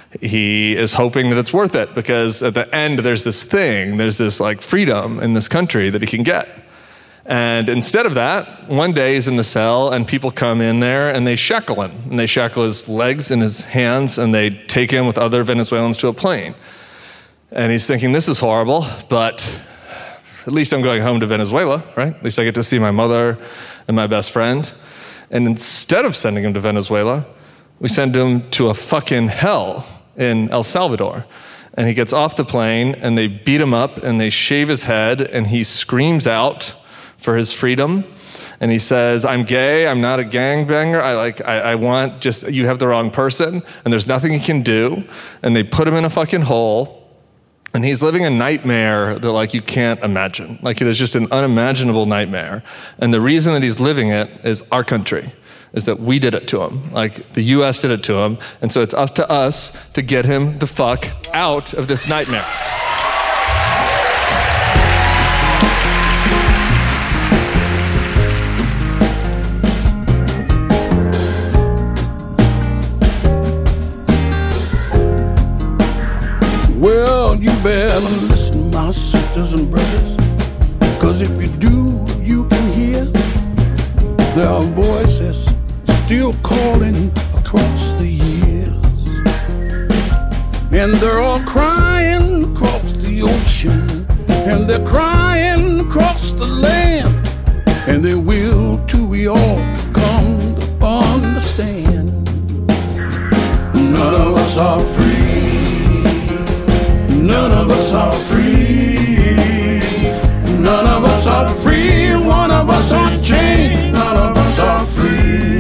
he is hoping that it's worth it because at the end there's this thing, there's this like freedom in this country that he can get. And instead of that, one day he's in the cell and people come in there and they shackle him. And they shackle his legs and his hands and they take him with other Venezuelans to a plane. And he's thinking, this is horrible, but at least I'm going home to Venezuela, right? At least I get to see my mother and my best friend. And instead of sending him to Venezuela, we send him to a fucking hell in El Salvador. And he gets off the plane and they beat him up and they shave his head and he screams out for his freedom. And he says, I'm gay, I'm not a gangbanger, I like I, I want just, you have the wrong person and there's nothing he can do. And they put him in a fucking hole and he's living a nightmare that like you can't imagine. Like it is just an unimaginable nightmare. And the reason that he's living it is our country. is that we did it to him. Like, the U S did it to him. And so it's up to us to get him the fuck out of this nightmare. Well, you better listen, my sisters and brothers, 'cause if you do, you can hear there are voices still calling across the years, and they're all crying across the ocean, and they're crying across the land, and they will till we all come to understand. None of us are free. None of us are free. None of us are free. One of us are chained. None of us are free.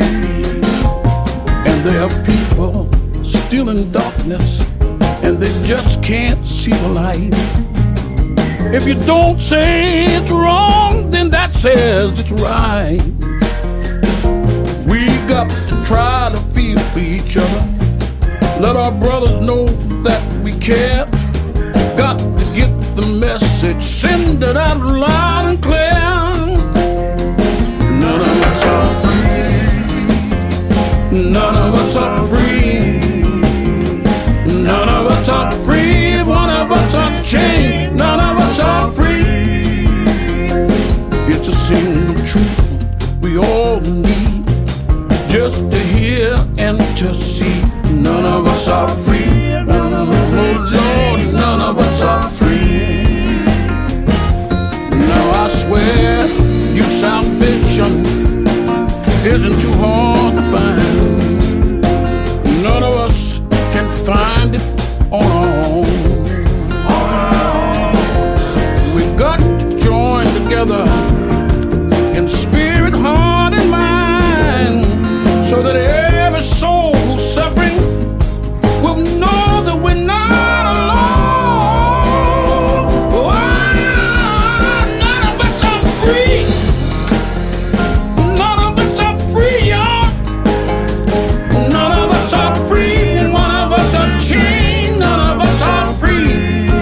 And there are people still in darkness, and they just can't see the light. If you don't say it's wrong, then that says it's right. We got to try to feel for each other. Let our brothers know that we care. Got to get the message, send it out loud and clear. None of us are free. None of us are free. None of us are free. One of us are chained. None of us are free. It's a single truth we all need, just to hear and to see. None of us are free. None of us, oh Lord, none of us are free. Now I swear your salvation isn't too hard to find. None of us can find it on our own. We've got to join together in spirit, heart, and mind, so that every soul who's suffering will know that we're not alone. Oh, none of us are free. None of us are free, y'all. None of us are free. One of us are chained. None of us are free.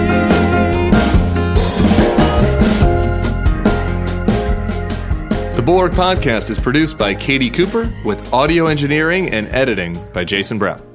The Bulwark Podcast is produced by Katie Cooper with audio engineering and editing by Jason Brown.